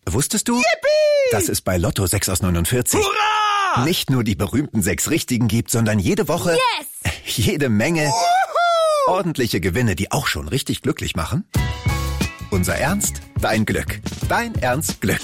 Wusstest du, Yippie! dass es bei Lotto 6 aus 49 Hurra! nicht nur die berühmten 6 Richtigen gibt, sondern jede Woche jede Menge ordentliche Gewinne, die auch schon richtig glücklich machen? Unser Ernst, dein Glück. Dein Ernst Glück.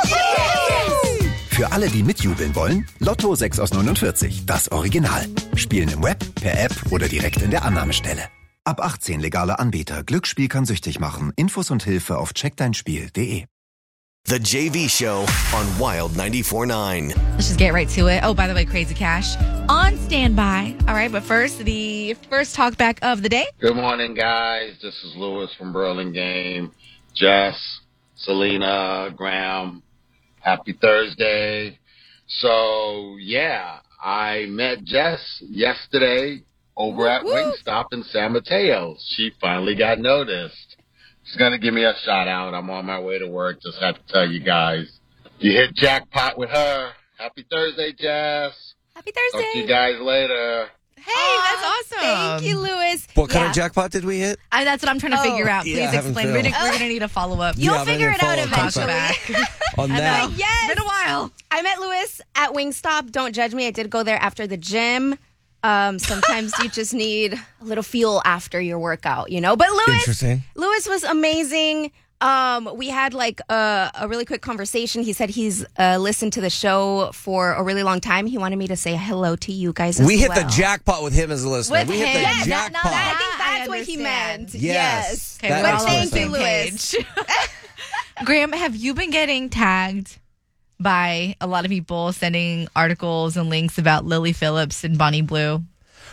Für alle, die mitjubeln wollen, Lotto 6 aus 49, das Original. Spielen im Web, per App oder direkt in der Annahmestelle. Ab 18 legaler Anbieter. Glücksspiel kann süchtig machen. Infos und Hilfe auf checkdeinspiel.de. The JV Show on Wild 94.9. Let's just get right to it. Oh, by the way, Crazy Cash on standby. All right, but first, the first talkback of the day. Good morning, guys. This is Lewis from Burlingame. Jess, Selena, Graham, happy Thursday. So, yeah, I met Jess yesterday over at Wingstop in San Mateo. She finally got noticed. She's going to give me a shout out. I'm on my way to work. Just have to tell you guys, you hit jackpot with her. Happy Thursday, Jess. Happy Thursday. Talk to you guys later. Hey, that's awesome. Thank you, Lewis. What kind of jackpot did we hit? That's what I'm trying to figure out. Please Yeah, I haven't explain. We're failed. going to need a follow-up. You'll Yeah, figure I'm it gonna out follow eventually. back. On that. Yes. It's been a while. I met Lewis at Wingstop. Don't judge me. I did go there after the gym. Sometimes you just need a little fuel after your workout, you know? But Interesting. Lewis was amazing. We had like a really quick conversation. He said he's listened to the show for a really long time. He wanted me to say hello to you guys as We hit well. the jackpot with him as a listener. With we hit him. the Yes, jackpot. I think I that's what he understand. meant. Yes. Okay, That we're But all makes on the thank same you, Lewis. page. Graham, have you been getting tagged by a lot of people sending articles and links about Lily Phillips and Bonnie Blue?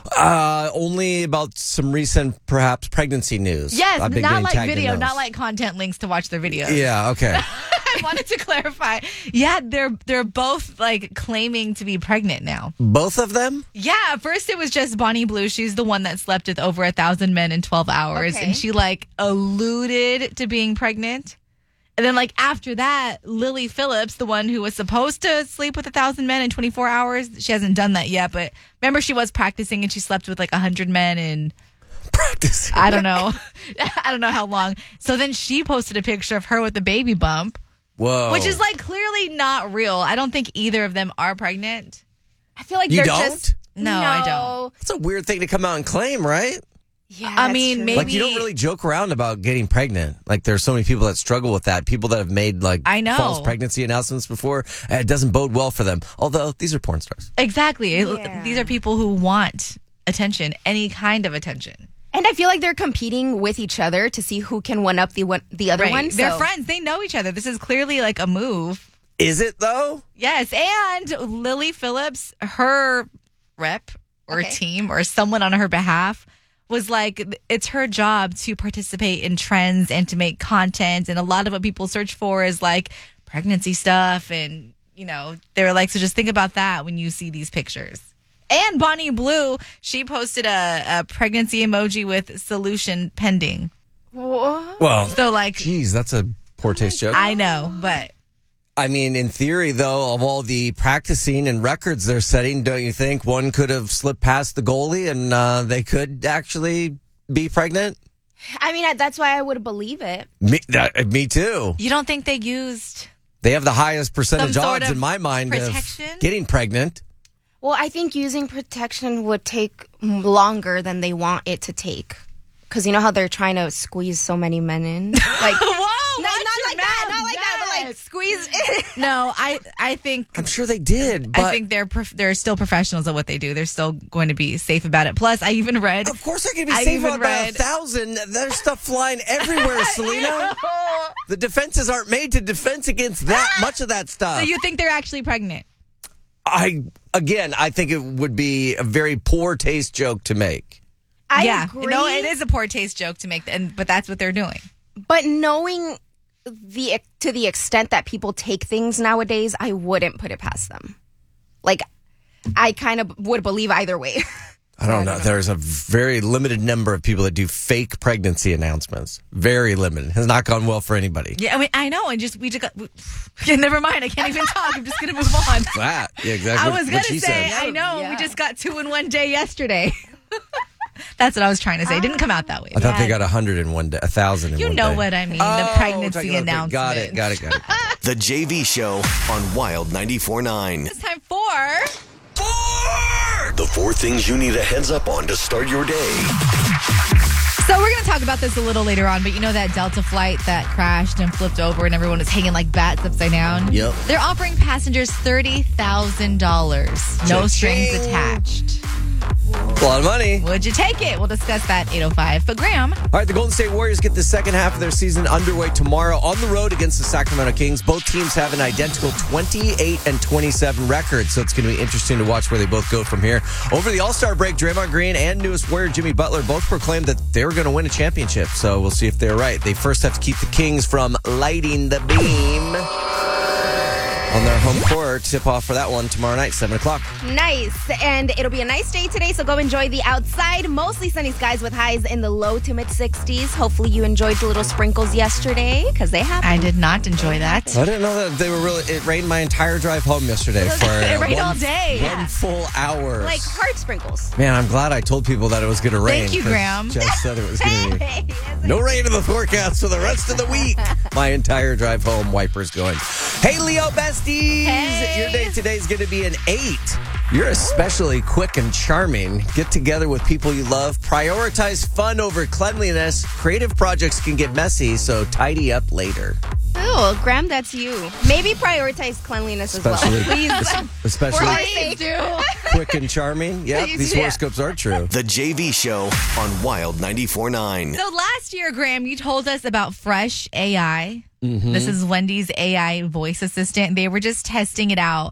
Only about some recent, perhaps, pregnancy news. Yes, I've been not getting like tagged in video, those. not like content links to watch their videos. Yeah, okay. I wanted to clarify. Yeah, they're both like claiming to be pregnant now. Both of them? Yeah, at first it was just Bonnie Blue. She's the one that slept with over 1,000 men in 12 hours. Okay. And she like alluded to being pregnant. And then like after that, Lily Phillips, the one who was supposed to sleep with 1,000 men in 24 hours, she hasn't done that yet. But remember, she was practicing and she slept with like 100 men in Practicing. I don't know. I don't know how long. So then she posted a picture of her with the baby bump, Whoa. which is like clearly not real. I don't think either of them are pregnant. I feel like You they're don't? just... No, I don't. It's a weird thing to come out and claim, right? Yeah, I that's mean, true. maybe- Like, you don't really joke around about getting pregnant. Like, there's so many people that struggle with that. People that have made, like, I know. false pregnancy announcements before. It doesn't bode well for them. Although, these are porn stars. Exactly. Yeah. These are people who want attention, any kind of attention. And I feel like they're competing with each other to see who can one up the other one. They're so- friends. They know each other. This is clearly like a move. Is it, though? Yes. And Lily Phillips, her rep or Okay. team or someone on her behalf was like, it's her job to participate in trends and to make content. And a lot of what people search for is like pregnancy stuff. And, you know, they're like, so just think about that when you see these pictures. And Bonnie Blue, she posted a pregnancy emoji with solution pending. What? Well, So like, geez, that's a poor taste joke. I know, but I mean, in theory, though, of all the practicing and records they're setting, don't you think one could have slipped past the goalie and they could actually be pregnant? I mean, that's why I would believe it. Me too. you don't think they used... They have the highest percentage Some sort odds of in my mind protection? of getting pregnant. Well, I think using protection would take longer than they want it to take. Because you know how they're trying to squeeze so many men in? Like, Whoa! not like that, but like squeeze in. No, I think I'm sure they did, but I think they're still professionals at what they do. They're still going to be safe about it. Plus, I even read. of course they're going to be I safe even on about read- 1,000. There's stuff flying everywhere, Selena. The defenses aren't made to defense against that much of that stuff. So you think they're actually pregnant? I think it would be a very poor taste joke to make. I yeah, agree. no, it is a poor taste joke to make, but that's what they're doing. But knowing to the extent that people take things nowadays, I wouldn't put it past them. Like, I kind of would believe either way. I don't know. There's a very limited number of people that do fake pregnancy announcements. Very limited. Has not gone well for anybody. Yeah, I mean, I know, and we just got. Never mind, I can't even talk. I'm just gonna move on. That, yeah, exactly. I was what gonna she say, said. I know, Yeah. we just got 2 in 1 day yesterday. That's what I was trying to say. It didn't come out that way. I thought they got 100 in one day, 1,000 in You one know day. what I mean. The pregnancy talking about- announcement. Got it. The JV Show on Wild 94.9. It's time for... The 4 things you need a heads up on to start your day. So we're going to talk about this a little later on, but you know that Delta flight that crashed and flipped over and everyone was hanging like bats upside down? Yep. They're offering passengers $30,000. No strings attached. A lot of money. Would you take it? We'll discuss that 8:05. But Graham, All right, the Golden State Warriors get the second half of their season underway tomorrow on the road against the Sacramento Kings. Both teams have an identical 28-27 record, so it's going to be interesting to watch where they both go from here. Over the All-Star break, Draymond Green and newest Warrior Jimmy Butler both proclaimed that they were going to win a championship, so we'll see if they're right. They first have to keep the Kings from lighting the beam on their home court. Tip off for that one tomorrow night, 7 o'clock. Nice. And it'll be a nice day today, so go enjoy the outside. Mostly sunny skies with highs in the low to mid-60s. Hopefully you enjoyed the little sprinkles yesterday, because they happened. I did not enjoy that. I didn't know that they were really... It rained my entire drive home yesterday for It rained all day. one full hour. Like hard sprinkles. Man, I'm glad I told people that it was going to rain. Thank you, 'cause Graham. Jess said it was going to be... No rain in the forecast for the rest of the week. My entire drive home, wipers going. Hey, Leo besties. Hey. Your day today is going to be an 8. You're especially quick and charming. Get together with people you love. Prioritize fun over cleanliness. Creative projects can get messy, so tidy up later. Oh, Graham, that's you. Maybe prioritize cleanliness as well. Please. Especially Please do. quick and charming. Yep, these Yeah. horoscopes are true. The JV Show on Wild 94.9. So last year, Graham, you told us about Fresh AI. Mm-hmm. This is Wendy's AI voice assistant. They were just testing it out.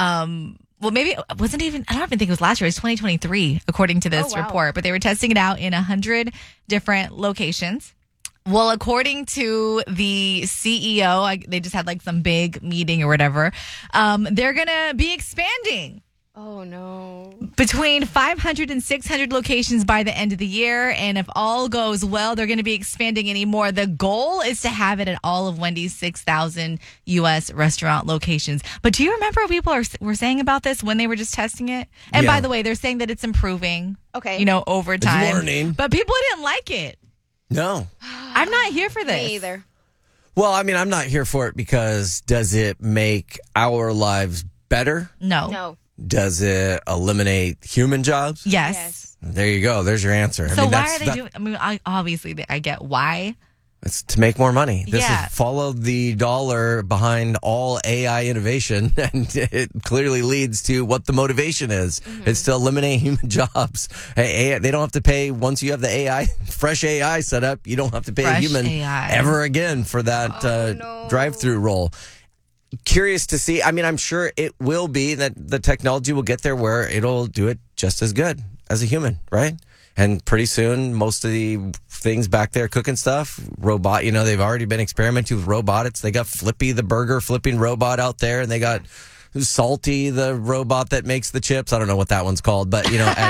Well, maybe it wasn't even, I don't even think it was last year. It was 2023, according to this report. But they were testing it out in 100 different locations. Well, according to the CEO, they just had like some big meeting or whatever. They're going to be expanding Oh, no. between 500 and 600 locations by the end of the year. And if all goes well, they're going to be expanding any more. The goal is to have it at all of Wendy's 6,000 U.S. restaurant locations. But do you remember what people were saying about this when they were just testing it? And Yeah. by the way, they're saying that it's improving, Okay. over time. learning. But people didn't like it. No. I'm not here for this. Me either. Well, I mean, I'm not here for it because does it make our lives better? No. No. Does it eliminate human jobs? Yes. Yes. There you go. There's your answer. So why are they doing? I mean, obviously, I get why. It's to make more money. This Yeah. is follow the dollar behind all AI innovation, and it clearly leads to what the motivation is. Mm-hmm. It's to eliminate human jobs. Hey, they don't have to pay once you have the AI, fresh AI set up. You don't have to pay a Fresh human AI. ever again for that no. drive-through role. Curious to see. I mean, I'm sure it will be that the technology will get there where it'll do it just as good as a human, right? And pretty soon, most of the things back there cooking stuff, robot, they've already been experimenting with robotics. They got Flippy, the burger flipping robot out there, and they got Salty, the robot that makes the chips. I don't know what that one's called, but,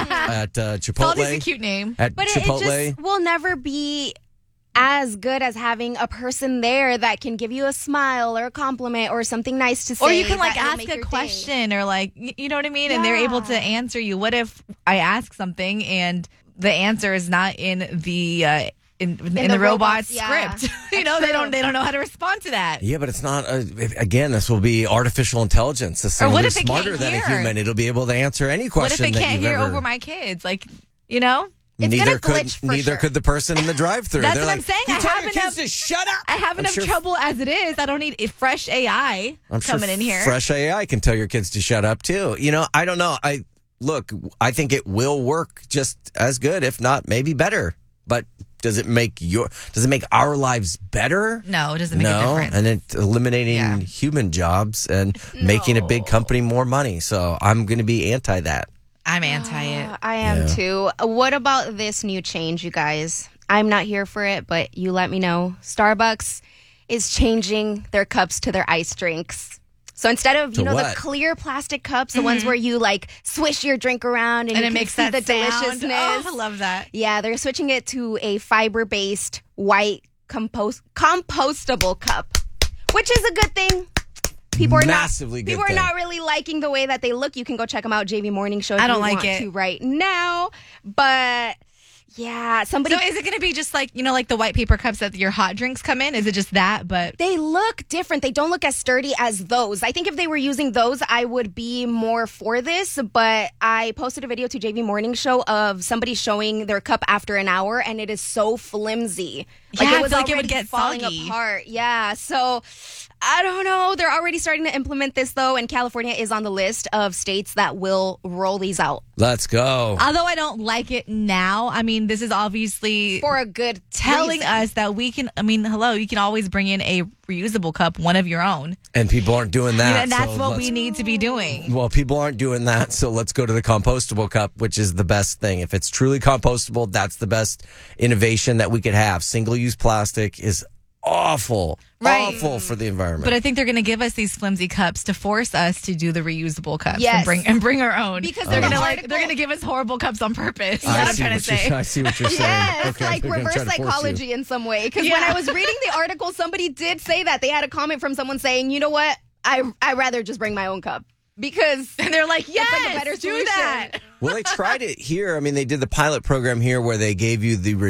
at Chipotle. Salty's a cute name. At But it Chipotle. just will never be as good as having a person there that can give you a smile or a compliment or something nice to say. Or you can that will ask make a your day. question or you know what I mean? And they're able to answer you. What if I ask something and the answer is not in the in the robot's yeah. script? They That's true. don't know how to respond to that. Yeah, but it's not. Again, this will be artificial intelligence. This Or thing what will if be it can't smarter than a hear? human. It'll be able to answer any What if question it that can't you've hear ever. over my kids? It's Neither gonna could glitch for neither sure. could the person in the drive-through. That's They're what I'm like, saying. You I tell have your enough- kids to shut up. I have enough trouble as it is. I don't need a fresh AI I'm sure coming in here. Fresh AI can tell your kids to shut up too. I don't know. I think it will work just as good, if not maybe better. But does it make our lives better? No, it doesn't make a No, difference. and it's eliminating Yeah. human jobs and making a big company more money. So I'm going to be anti that. I'm anti it. I am too. What about this new change, you guys? I'm not here for it, but you let me know. Starbucks is changing their cups to their ice drinks. So instead of, To the what? clear plastic cups, the ones where you swish your drink around and you it can makes see that the sound. deliciousness. Oh, I love that. Yeah, they're switching it to a fiber-based white compostable cup, which is a good thing. People are Massively good People thing. are not really liking the way that they look. You can go check them out, JV Morning Show. If I don't you like want it. to right now, but Yeah, somebody. So is it going to be just like, like the white paper cups that your hot drinks come in? Is it just that? But They look different. They don't look as sturdy as those. I think if they were using those, I would be more for this. But I posted a video to JV Morning Show of somebody showing their cup after an hour, and it is so flimsy. Yeah, I feel like it already would get falling soggy. apart. Yeah, so I don't know. They're already starting to implement this, though, and California is on the list of states that will roll these out. Let's go. although I don't like it now, I mean, this is obviously For a good telling reason. us that we can, hello, you can always bring in a reusable cup, one of your own. And people aren't doing that. And that's so what let's- we need to be doing. Well, people aren't doing that, so let's go to the compostable cup, which is the best thing. If it's truly compostable, that's the best innovation that we could have. Single-use plastic is awful for the environment. But I think they're going to give us these flimsy cups to force us to do the reusable cups Yes. and bring our own. Because they're there's going an to article- they're going to give us horrible cups on purpose. I That's what I'm see trying to say. I see what you're saying. Yes, Okay, like they're gonna reverse try to force you. psychology in some way. Because when Yeah. I was reading the article, somebody did say that. They had a comment from someone saying, you know what? I'd rather just bring my own cup. Because And they're like, yes, like a better do solution. that. Well, they tried it here. I mean, they did the pilot program here where they gave you the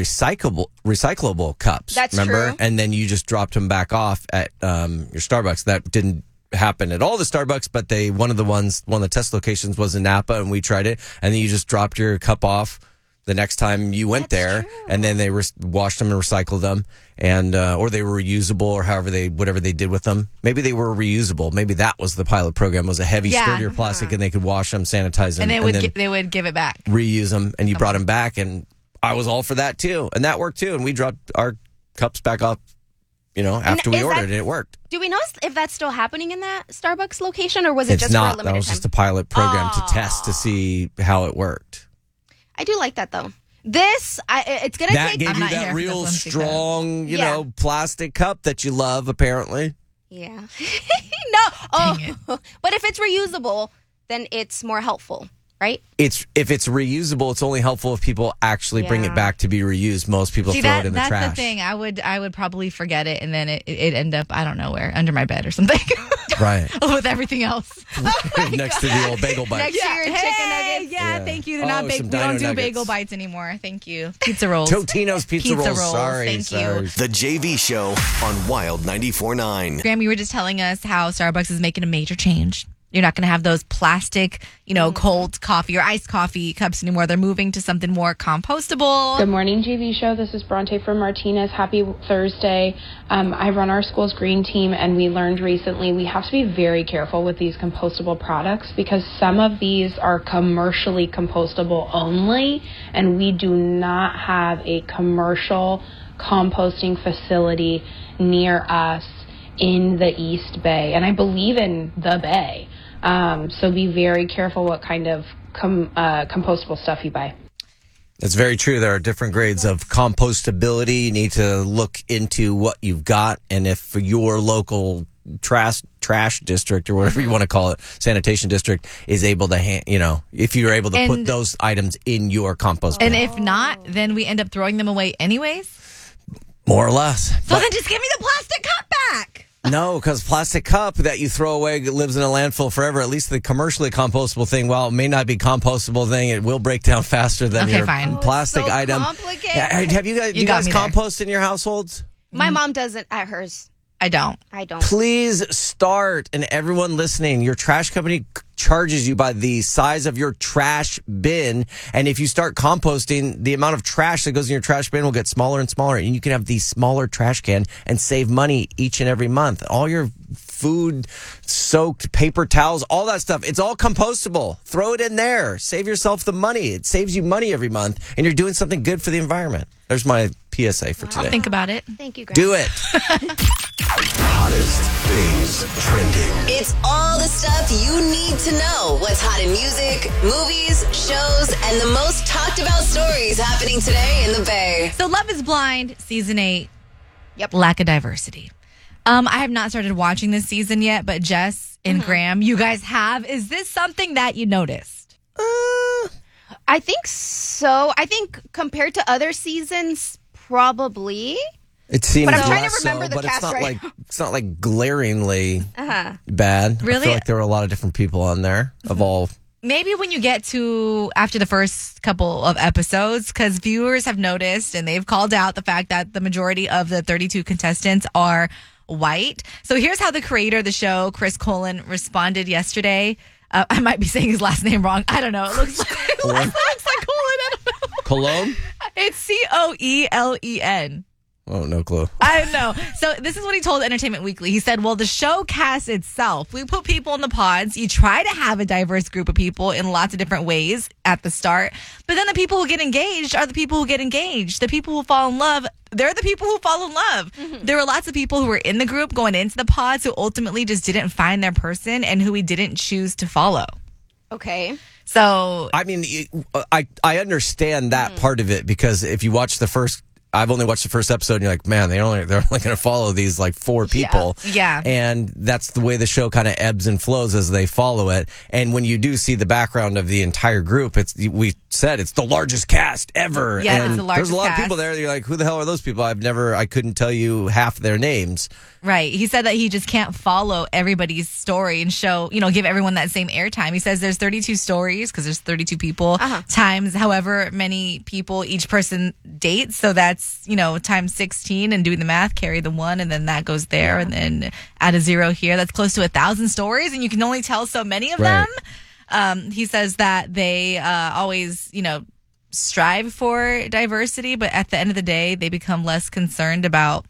recyclable cups. That's remember? true. And then you just dropped them back off at your Starbucks. That didn't happen at all the Starbucks, but one of the test locations was in Napa, and we tried it. And then you just dropped your cup off the next time you went there, and then they washed them and recycled them, and or they were reusable, or whatever they did with them. Maybe they were reusable. Maybe that was the pilot program, was a heavy, Yeah. sturdier plastic, and they could wash them, sanitize them, And then they would give it back. reuse them, and you brought them back, and I was all for that too, and that worked too, and we dropped our cups back off, after we is ordered that- it. It worked. do we know if that's still happening in that Starbucks location, or was it It's just not. for a That limited was time? just a pilot program to test to see how it worked. I do like that, though. This, it's going to That take... gave I'm you not here that for the real flimsy cup. strong, Yeah. plastic cup that you love, apparently. Yeah. No. Oh, Dang but if it's reusable, then it's more helpful, right? If it's reusable, it's only helpful if people actually bring Yeah. it back to be reused. Most people See, throw it in the that's trash. the thing. I would probably forget it, and then it end up, I don't know where, under my bed or something. Right. With everything else. Next to the old bagel bite. Next to your chicken nuggets. Yeah, Yeah. thank you. They're Oh, not some baked. We dino don't do nuggets. bagel bites anymore. Thank you. Pizza rolls. Totino's pizza rolls. Sorry. Thank you. The JV Show on Wild 94.9. Graham, you were just telling us how Starbucks is making a major change. You're not going to have those plastic, cold coffee or iced coffee cups anymore. They're moving to something more compostable. Good morning, JV Show. This is Bronte from Martinez. Happy Thursday. I run our school's green team, and we learned recently we have to be very careful with these compostable products because some of these are commercially compostable only, and we do not have a commercial composting facility near us in the East Bay, and I believe in the Bay. So be very careful what kind of compostable stuff you buy. That's very true. There are different grades of compostability. You need to look into what you've got, and if your local trash district or whatever you want to call it, sanitation district, is able to, if you're able to put And- those items in your compost And bin, if not, then we end up throwing them away anyways. more or less. So then just give me the plastic cup back. No, because plastic cup that you throw away lives in a landfill forever. At least the commercially compostable thing, while it may not be compostable thing, it will break down faster than Okay, your fine. plastic so item. complicated. Have you guys? Do you got guys me there. compost in your households? My mom doesn't at hers. I don't. I don't. Please start, and everyone listening, your trash company charges you by the size of your trash bin, and if you start composting, the amount of trash that goes in your trash bin will get smaller and smaller, and you can have the smaller trash can and save money each and every month. All your food soaked paper towels, all that stuff, it's all compostable. Throw it in there. Save yourself the money. It saves you money every month, and you're doing something good for the environment. There's my PSA for today. Think about it. Thank you, Graham. Do it. Hottest things trending. It's all the stuff you need to know. What's hot in music, movies, shows, and the most talked about stories happening today in the Bay. So Love is Blind, season 8. Yep. Lack of diversity. I have not started watching this season yet, but Jess and Graham, you guys have. Is this something that you noticed? I think so. I think compared to other seasons, probably. It seems But I'm trying to less remember so, the but cast right it's not like glaringly Uh-huh. bad. I Really? feel like there were a lot of different people on there of all maybe when you get to after the first couple of episodes, because viewers have noticed and they've called out the fact that the majority of the 32 contestants are white. So here's how the creator of the show, Chris Colin, responded yesterday. I might be saying his last name wrong. I don't know. It looks like Colin. I don't know. Cologne? It's Coelen. Oh, no clue. I know. So this is what he told Entertainment Weekly. He said, well, the show cast itself, we put people in the pods. You try to have a diverse group of people in lots of different ways at the start. But then the people who get engaged are the people who get engaged. The people who fall in love, they're the people who fall in love. Mm-hmm. There were lots of people who were in the group going into the pods who ultimately just didn't find their person and who we didn't choose to follow. Okay. So, I mean, I understand that part of it, because if you watch I've only watched the first episode, and you're like, man, they're only going to follow these like 4 people. Yeah. And that's the way the show kind of ebbs and flows as they follow it. And when you do see the background of the entire group, we said it's the largest cast ever. Yeah, and it's the largest there's a lot cast. of people there. You're like, who the hell are those people? I couldn't tell you half their names. Right. He said that he just can't follow everybody's story and give everyone that same airtime. He says there's 32 stories because there's 32 people times however many people each person dates. So that's, times 16 and doing the math, carry the 1 and then that goes there and then add a 0 here. That's close to 1,000 stories and you can only tell so many of them. He says that they always, strive for diversity, but at the end of the day, they become less concerned about,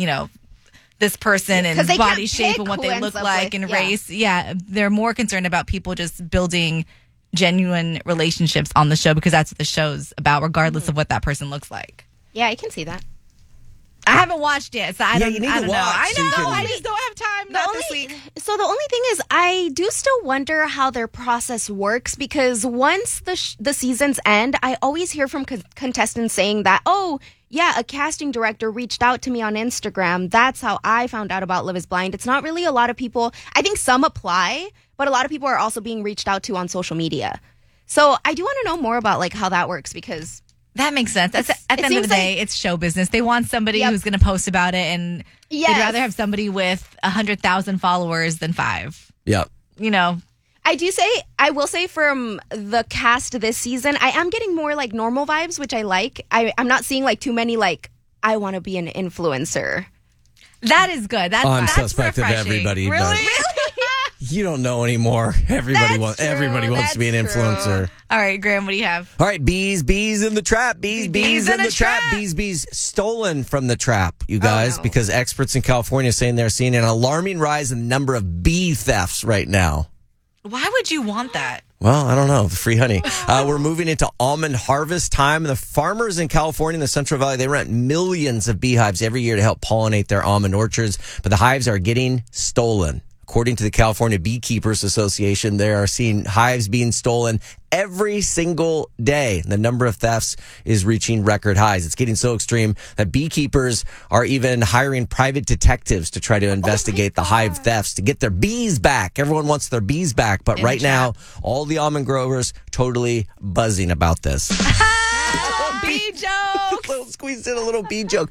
this person and body shape and what they look like and race. Yeah, they're more concerned about people just building genuine relationships on the show because that's what the show's about, regardless of what that person looks like. Yeah, I can see that. I haven't watched it, so I don't know. I know. I just don't have time. Not this week. So the only thing is, I do still wonder how their process works because once the seasons end, I always hear from contestants saying that, oh, yeah, a casting director reached out to me on Instagram. That's how I found out about Love is Blind. It's not really a lot of people. I think some apply, but a lot of people are also being reached out to on social media. So I do want to know more about like how that works because... That makes sense. At the end of the day, it's show business. They want somebody who's going to post about it, and they'd rather have somebody with 100,000 followers than 5. Yep. I will say from the cast this season, I am getting more like normal vibes, which I like. I'm not seeing like too many like, I want to be an influencer. That is good. That's suspect refreshing. of everybody. Really? You don't know anymore. Everybody wants to be an influencer. All right, Graham, what do you have? All right, bees in the trap. Bees in the trap. Bees stolen from the trap, you guys, because experts in California are saying they're seeing an alarming rise in the number of bee thefts right now. Why would you want that? Well, I don't know. Free honey. We're moving into almond harvest time. The farmers in California in the Central Valley, they rent millions of beehives every year to help pollinate their almond orchards, but the hives are getting stolen. According to the California Beekeepers Association, they are seeing hives being stolen every single day. The number of thefts is reaching record highs. It's getting so extreme that beekeepers are even hiring private detectives to try to investigate the hive thefts to get their bees back. Everyone wants their bees back, but right now, all the almond growers totally buzzing about this. Bee joke. Squeezed in a little bee joke.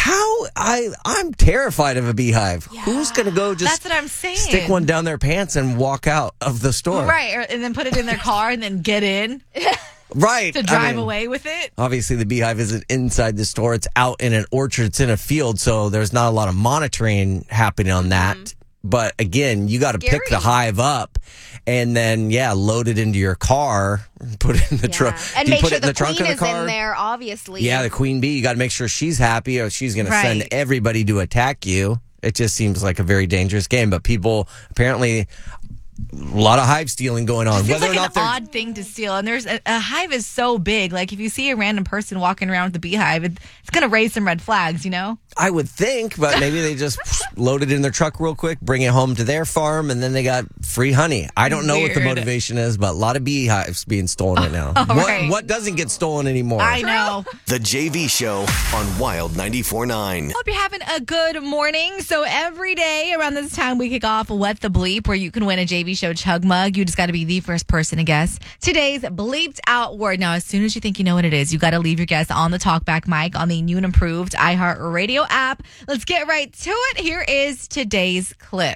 I'm terrified of a beehive. Yeah. Who's going to go just that's what I'm saying. Stick one down their pants and walk out of the store? Right, and then put it in their car and then get in. Right. To drive away with it. Obviously, the beehive isn't inside the store. It's out in an orchard. It's in a field, so there's not a lot of monitoring happening on that. But again, you got to pick the hive up and then, load it into your car, put it in the trunk. And make sure the queen is in there, obviously. Yeah, the queen bee. You got to make sure she's happy or she's going to send everybody to attack you. It just seems like a very dangerous game. But people, apparently, a lot of hive stealing going on. It seems like an odd thing to steal. And there's a hive is so big. Like, if you see a random person walking around with the beehive, it's going to raise some red flags, you know? I would think, but maybe they just load it in their truck real quick, bring it home to their farm, and then they got free honey. I don't know what the motivation is, but a lot of beehives being stolen right now. What doesn't get stolen anymore? I know. The JV Show on Wild 94.9. Hope you're having a good morning. So every day around this time, we kick off What the Bleep, where you can win a JV Show chug mug. You just got to be the first person to guess today's bleeped out word. Now, as soon as you think you know what it is, you got to leave your guess on the talkback mic on the new and improved iHeartRadio app. Let's get right to it. Here is today's clip.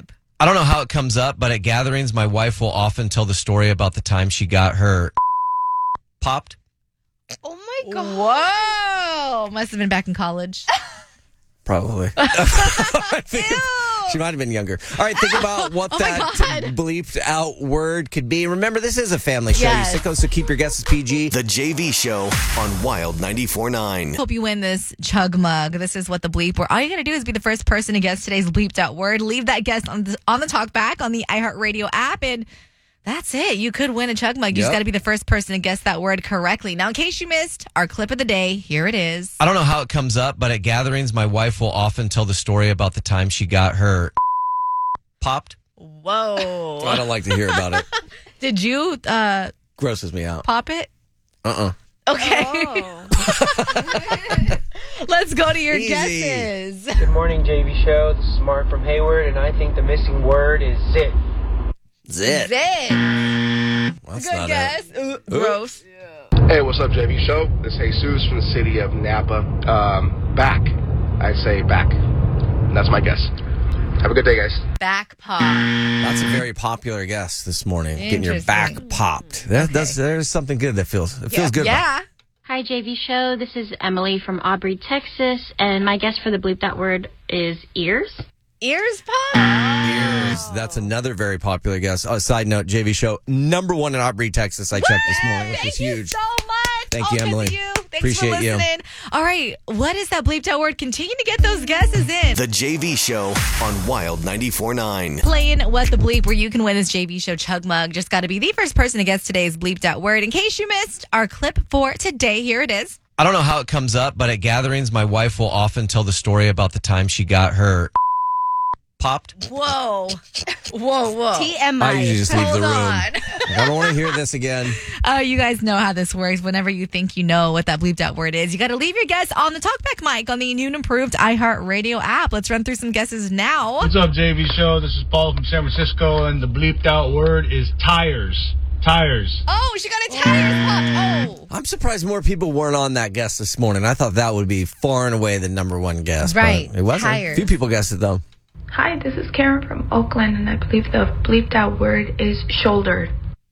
I don't know how it comes up, but at gatherings, my wife will often tell the story about the time she got her popped. Oh my God. Whoa. Must have been back in college. Probably. I think she might have been younger. All right, think about what that bleeped out word could be. Remember, this is a family show, Yes. you sickos, so keep your guesses PG. The JV Show on Wild 94.9. Hope you win this chug mug. This is what the bleep word. All you got to do is be the first person to guess today's bleeped out word. Leave that guess on the talk back on the iHeartRadio app, and that's it. You could win a chug mug. You just got to be the first person to guess that word correctly. Now, in case you missed our clip of the day, here it is. I don't know how it comes up, but at gatherings, my wife will often tell the story about the time she got her popped. Whoa. I don't like to hear about it. Did you Grosses me out. pop it? Uh-uh. Okay. Oh. Let's go to your Easy. guesses. Good morning, JV Show. This is Mark from Hayward, and I think the missing word is zit. Zit. Zit. That's Good not guess. it. Ooh, gross. Hey, what's up, JV Show? This is Jesus from the city of Napa. Back. I say back. And that's my guess. Have a good day, guys. Back pop. That's a very popular guess this morning. Getting your back popped. There's something good that feels good. Yeah. Hi, JV Show. This is Emily from Aubrey, Texas, and my guess for the bleeped out word is ears. Ears pop. Ears. That's another very popular guess. Side note, JV Show, #1 in Aubrey, Texas. I checked this morning, which is huge. Thank you so much. Thank you, All Emily. because of you. Thanks Appreciate for you. listening. All right. What is that bleeped out word? Continue to get those guesses in. The JV Show on Wild 94.9. Playing What the Bleep, where you can win this JV Show chug mug. Just got to be the first person to guess today's bleeped out word. In case you missed our clip for today, here it is. I don't know how it comes up, but at gatherings, my wife will often tell the story about the time she got her popped. Whoa. Whoa. TMI. I usually just leave the Hold room. on. I don't want to hear this again. You guys know how this works. Whenever you think you know what that bleeped out word is, you got to leave your guess on the talkback mic on the new and improved iHeartRadio app. Let's run through some guesses now. What's up, JV Show? This is Paul from San Francisco, and the bleeped out word is tires. Tires. Oh, she got a tires popped. Oh. I'm surprised more people weren't on that guess this morning. I thought that would be far and away the #1 guess. Right. But it wasn't. Tires. A few people guessed it, though. Hi, this is Karen from Oakland, and I believe the bleeped out word is shoulder.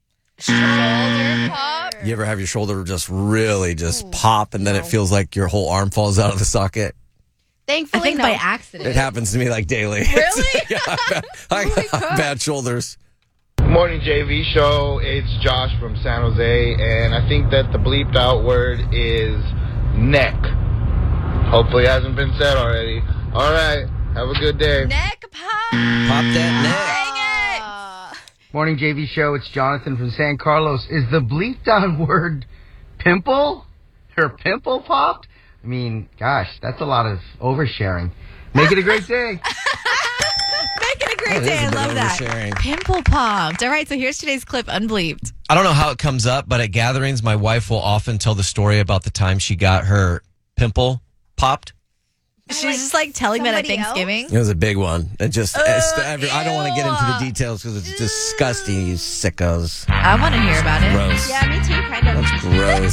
Shoulder pop. You ever have your shoulder just really just pop and then it feels like your whole arm falls out of the socket? Thankfully, I think no. by accident. It happens to me like daily. Really? Yeah, I got bad shoulders. Morning, JV Show. It's Josh from San Jose, and I think that the bleeped out word is neck. Hopefully it hasn't been said already. All right. Have a good day. Neck pop. Pop that neck. Dang it. Morning, JV Show. It's Jonathan from San Carlos. Is the bleeped out word pimple? Her pimple popped? I mean, gosh, that's a lot of oversharing. Make it a great day. Make it a great That is day. a I bit love that. oversharing. Pimple popped. All right, so here's today's clip unbleeped. I don't know how it comes up, but at gatherings, my wife will often tell the story about the time she got her pimple popped. She's just like telling that at somebody Thanksgiving. It was a big one. It just, I don't want to get into the details because it's disgusting, you sickos. I want to hear about it. Gross. Yeah, me too, kind of. That's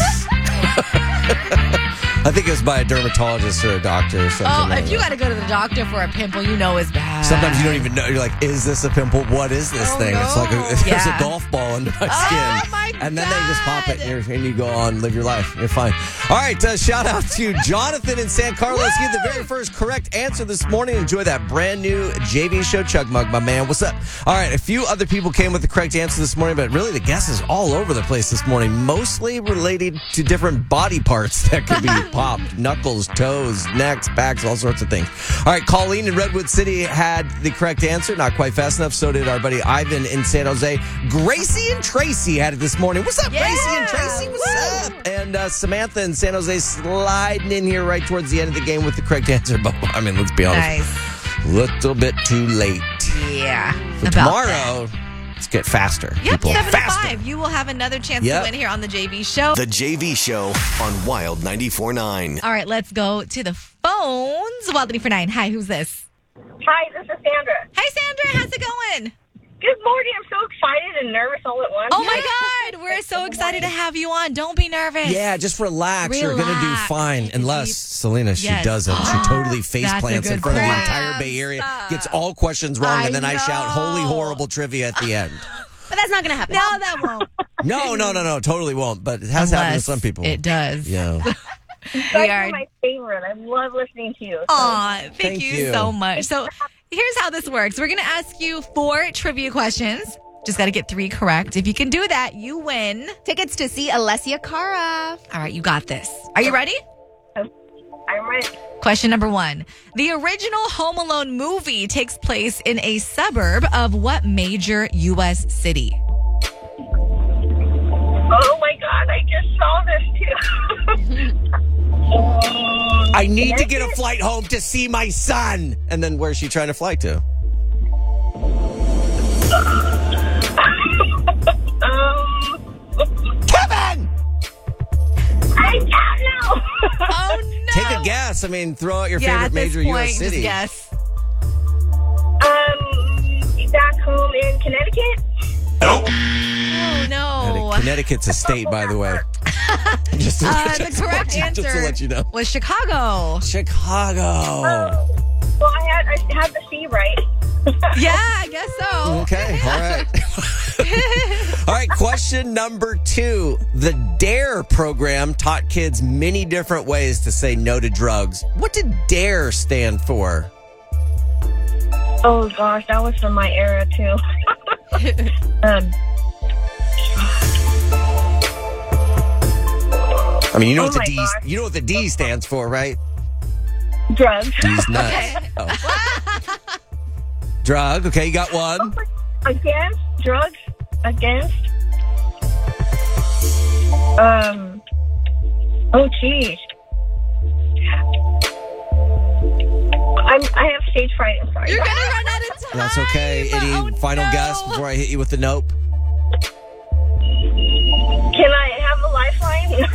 gross. I think it was by a dermatologist or a doctor or something. Oh, like if you that. got to go to the doctor for a pimple, you know it's bad. Sometimes you don't even know. You're like, is this a pimple? What is this thing? It's like there's Yeah. a golf ball under my skin. Oh, my and then they just pop it and you go on, live your life. You're fine. All right, shout out to Jonathan in San Carlos. He had the very first correct answer this morning. Enjoy that brand new JV Show chug mug, my man. What's up? All right, a few other people came with the correct answer this morning, but really the guesses all over the place this morning, mostly related to different body parts that could be popped. Knuckles, toes, necks, backs, all sorts of things. All right, Colleen in Redwood City had the correct answer. Not quite fast enough. So did our buddy Ivan in San Jose. Gracie and Tracy had it this morning. What's up, Gracie and Tracy? What's up? And Samantha in San Jose sliding in here right towards the end of the game with the correct answer. But, I mean, let's be honest. Nice. Little bit too late. Yeah. For tomorrow, let's get faster. Yep, people. 7 to Faster. 5. You will have another chance Yep. to win here on the JV Show. The JV Show on Wild 94.9. All right, let's go to the phones. Wild 94.9. Hi, who's this? Hi, this is Sandra. Hi, Sandra. How's it going? Good morning. I'm so excited and nervous all at once. Oh, my God. We're so excited to have you on. Don't be nervous. Yeah, just relax. You're going to do fine. Unless, Selena, she Yes. doesn't. She totally face That's a plants in good front of the point. entire Bay Area, gets all questions wrong, and then I shout holy horrible trivia at the end. But that's not going to happen. No, that won't. No, totally won't. But it has happened to some people. It does. Yeah. You guys are my favorite. I love listening to you. Aw, thank Thank you you. so much. So here's how this works. We're going to ask you 4 trivia questions. Just got to get 3 correct. If you can do that, you win. Tickets to see Alessia Cara. All right, you got this. Are you ready? I'm ready. Question number 1. The original Home Alone movie takes place in a suburb of what major U.S. city? Oh, my God. I just saw this, too. I need to get a flight home to see my son. And then where's she trying to fly to? Kevin! I don't know. Oh, no. Take a guess. I mean, throw out your Yeah, favorite at this major point, U.S. city. Just guess. Back home in Connecticut? Oh, no. Connecticut's a state, by the way. Just to The correct just to answer let you know. was Chicago. Chicago. Well, I had the C right. Yeah, I guess so. Okay, all right. All right, question number 2. The DARE program taught kids many different ways to say no to drugs. What did DARE stand for? Oh, gosh. That was from my era, too. I mean, you know Oh what the my D gosh. you know what the D stands for, right? Drugs. D's nuts. Oh. Drug. Okay, you got one. Against? Drugs? Against? Oh, geez. I have stage fright. I'm sorry. You're going to run out of time. That's okay. Any final guess before I hit you with the nope? Can I have a lifeline?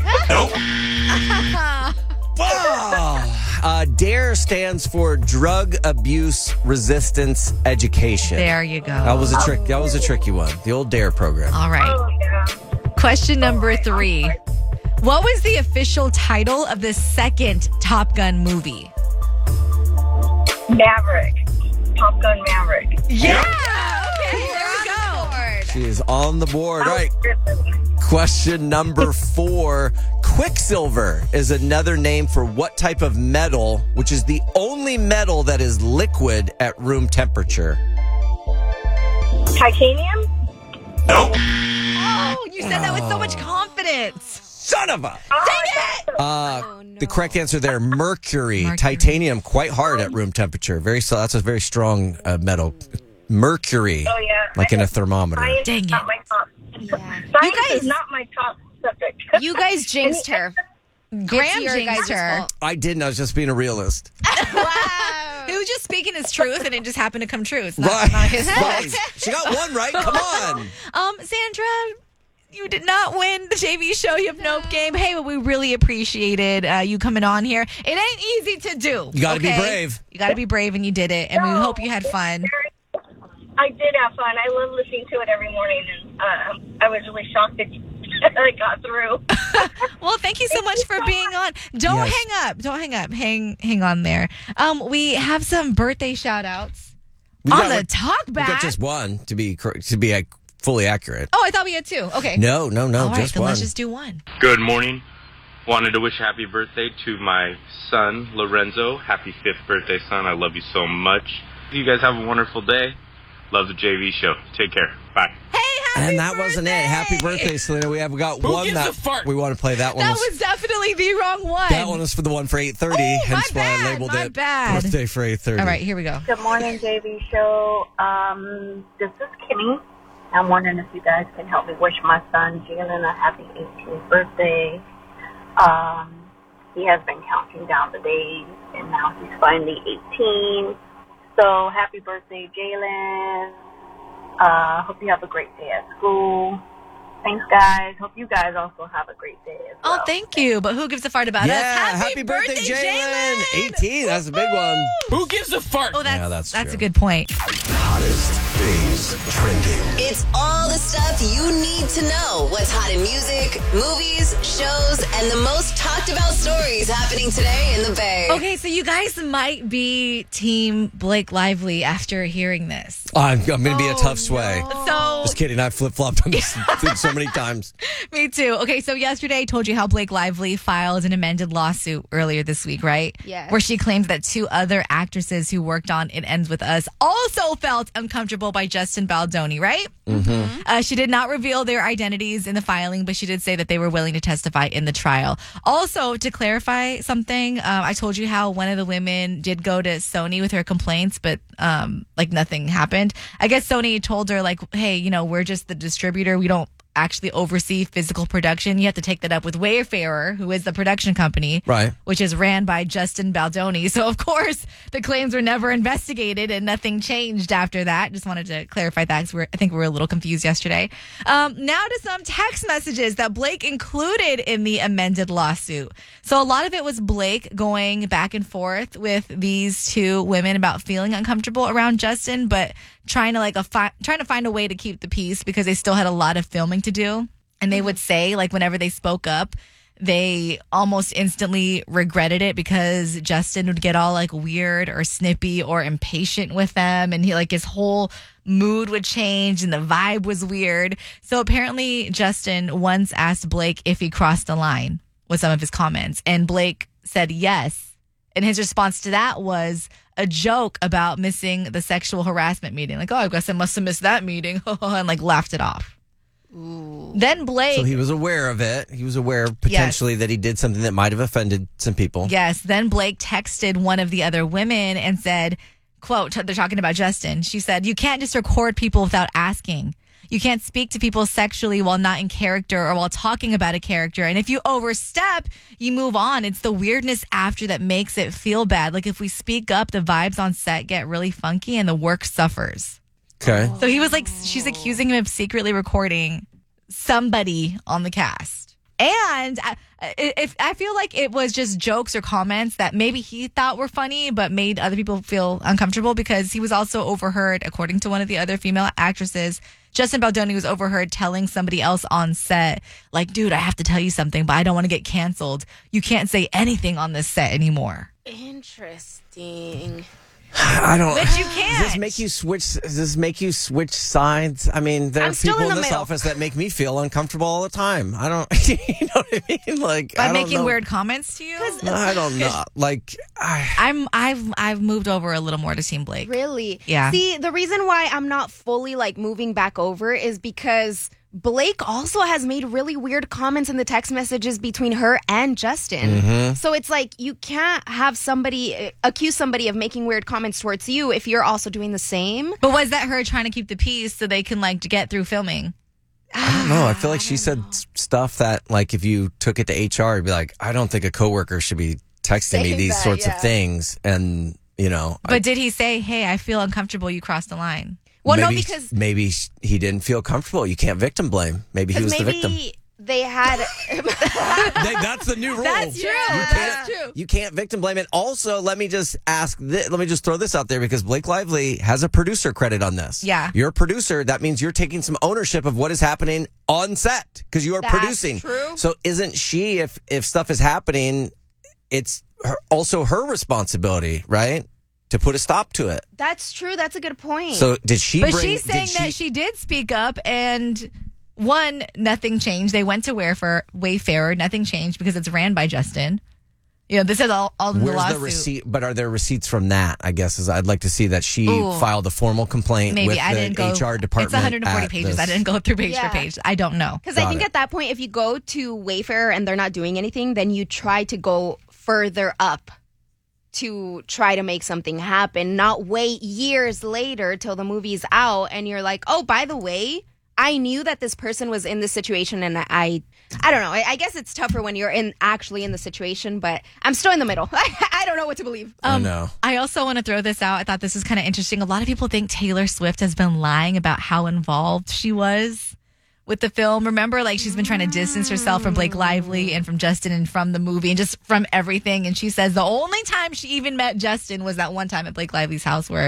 DARE stands for Drug Abuse Resistance Education. There you go. That was a trick. That was a tricky one. The old DARE program. All right. Oh, yeah. Question number 3. What was the official title of the second Top Gun movie? Maverick. Top Gun Maverick. Yeah. Okay, there we go. She is on the board. All right. Question number 4. Quicksilver is another name for what type of metal, which is the only metal that is liquid at room temperature? Titanium? Oh, you said that with so much confidence. Son of a... Dang it! The correct answer there, mercury. Titanium, quite hard at room temperature. That's a very strong metal. Mercury. Oh, yeah. Like in a thermometer. Science Dang is not it. my top. Science is not my top subject. You guys jinxed her. Graham your jinxed guys' her. fault. I didn't. I was just being a realist. He was just speaking his truth, and it just happened to come true. It's not, Right. not his fault. Right. She got one right. Come on. Sandra, you did not win the JV show. You have Nope game. Hey, but we really appreciated you coming on here. It ain't easy to do. You got to be okay? brave. You got to be brave, and you did it. And we hope you had fun. I did have fun. I love listening to it every morning, and I was really shocked that I got through. Well, thank you so much for being on. Don't Yes. hang up. Don't hang up. Hang on there. We have some birthday shout outs on the talk We back. got just one to be fully accurate. Oh, I thought we had 2. Okay. No, All right, just then one. let's just do one. Good morning. Wanted to wish happy birthday to my son, Lorenzo. Happy 5th birthday, son. I love you so much. You guys have a wonderful day. Love the JV show. Take care. Bye. And that wasn't it. Happy birthday, Selena. We got one gives that a fart? we want to play. That one That was definitely the wrong one. that one was for the one for 8:30. Oh, hence my why bad, I labeled my it bad. birthday for 8:30. All right, here we go. Good morning, JV Show. This is Kimmy. I'm wondering if you guys can help me wish my son Jalen a happy 18th birthday. He has been counting down the days, and now he's finally 18. So happy birthday, Jalen. Hope you have a great day at school. Thanks, guys. Hope you guys also have a great day as well. Oh, thank you. But who gives a fart about us? Happy birthday, Jalen. 18. That's a big one. Who gives a fart? Oh, that's Yeah, that's a true. good point. Hottest Today's trending. It's all the stuff you need to know. What's hot in music, movies, shows, and the most talked about stories happening today in the Bay. Okay, so you guys might be Team Blake Lively after hearing this. I'm going to be a tough sway. So Just kidding. I flip-flopped on this thing so many times. Me too. Okay, so yesterday I told you how Blake Lively filed an amended lawsuit earlier this week, right? Yes. Where she claimed that 2 other actresses who worked on It Ends With Us also felt uncomfortable by Justin Baldoni, right? Mm-hmm. She did not reveal their identities in the filing, but she did say that they were willing to testify in the trial. Also, to clarify something, I told you how one of the women did go to Sony with her complaints, but nothing happened. I guess Sony told her, hey, we're just the distributor. We don't actually oversee physical production. You have to take that up with Wayfarer, who is the production company, right? Which is ran by Justin Baldoni. So, of course, the claims were never investigated and nothing changed after that. Just wanted to clarify that because I think we were a little confused yesterday. Now to some text messages that Blake included in the amended lawsuit. So a lot of it was Blake going back and forth with these 2 women about feeling uncomfortable around Justin, but trying to find a way to keep the peace because they still had a lot of filming to do. And they would say, whenever they spoke up, they almost instantly regretted it because Justin would get all weird or snippy or impatient with them. And his whole mood would change and the vibe was weird. So apparently Justin once asked Blake if he crossed the line with some of his comments. And Blake said yes. And his response to that was a joke about missing the sexual harassment meeting. I guess I must have missed that meeting. And laughed it off. Ooh. Then Blake. So he was aware of it. He was aware potentially that he did something that might have offended some people. Yes. Then Blake texted one of the other women and said, quote, they're talking about Justin. She said, "You can't just record people without asking. You can't speak to people sexually while not in character or while talking about a character. And if you overstep, you move on. It's the weirdness after that makes it feel bad. If we speak up, the vibes on set get really funky and the work suffers." Okay. So he was she's accusing him of secretly recording somebody on the cast. And I feel like it was just jokes or comments that maybe he thought were funny, but made other people feel uncomfortable because he was also overheard, according to one of the other female actresses, Justin Baldoni was overheard telling somebody else on set, dude, I have to tell you something, but I don't want to get canceled. You can't say anything on this set anymore. Interesting. I don't. But you can't. Does this make you switch sides? I mean, there are people in this office that make me feel uncomfortable all the time. I don't. You know what I mean? By making weird comments to you? I don't know. I've moved over a little more to Team Blake. Really? Yeah. See, the reason why I'm not fully moving back over is because Blake also has made really weird comments in the text messages between her and Justin. Mm-hmm. So it's you can't have somebody accuse somebody of making weird comments towards you if you're also doing the same. But was that her trying to keep the peace so they can get through filming? I don't know. I feel like she said stuff that if you took it to HR, you'd be I don't think a coworker should be texting me these sorts of things. And, But did he say, hey, I feel uncomfortable, you crossed the line? Well, maybe, no, because maybe he didn't feel comfortable. You can't victim blame. Maybe he was the victim. They had. That's the new rule. That's true. You can't victim blame it. Also, let me just throw this out there because Blake Lively has a producer credit on this. Yeah. You're a producer. That means you're taking some ownership of what is happening on set because you are producing. True. So isn't she, if stuff is happening, it's also her responsibility, right? To put a stop to it. That's true. That's a good point. So did she But she's saying that she did speak up and one, nothing changed. They went to Wayfarer. Nothing changed because it's ran by Justin. This is all in the lawsuit. Where's the receipt? But are there receipts from that? I guess I'd like to see that she filed a formal complaint with the HR department. It's 140 pages. I didn't go through page for page. I don't know. Because I think at that point, if you go to Wayfarer and they're not doing anything, then you try to go further up to try to make something happen, not wait years later till the movie's out and you're like, oh, by the way, I knew that this person was in this situation and I don't know. I guess it's tougher when you're actually in the situation, but I'm still in the middle. I don't know what to believe. I know. I also want to throw this out. I thought this was kind of interesting. A lot of people think Taylor Swift has been lying about how involved she was with the film. Remember, she's been trying to distance herself from Blake Lively and from Justin and from the movie and just from everything. And she says the only time she even met Justin was that one time at Blake Lively's house where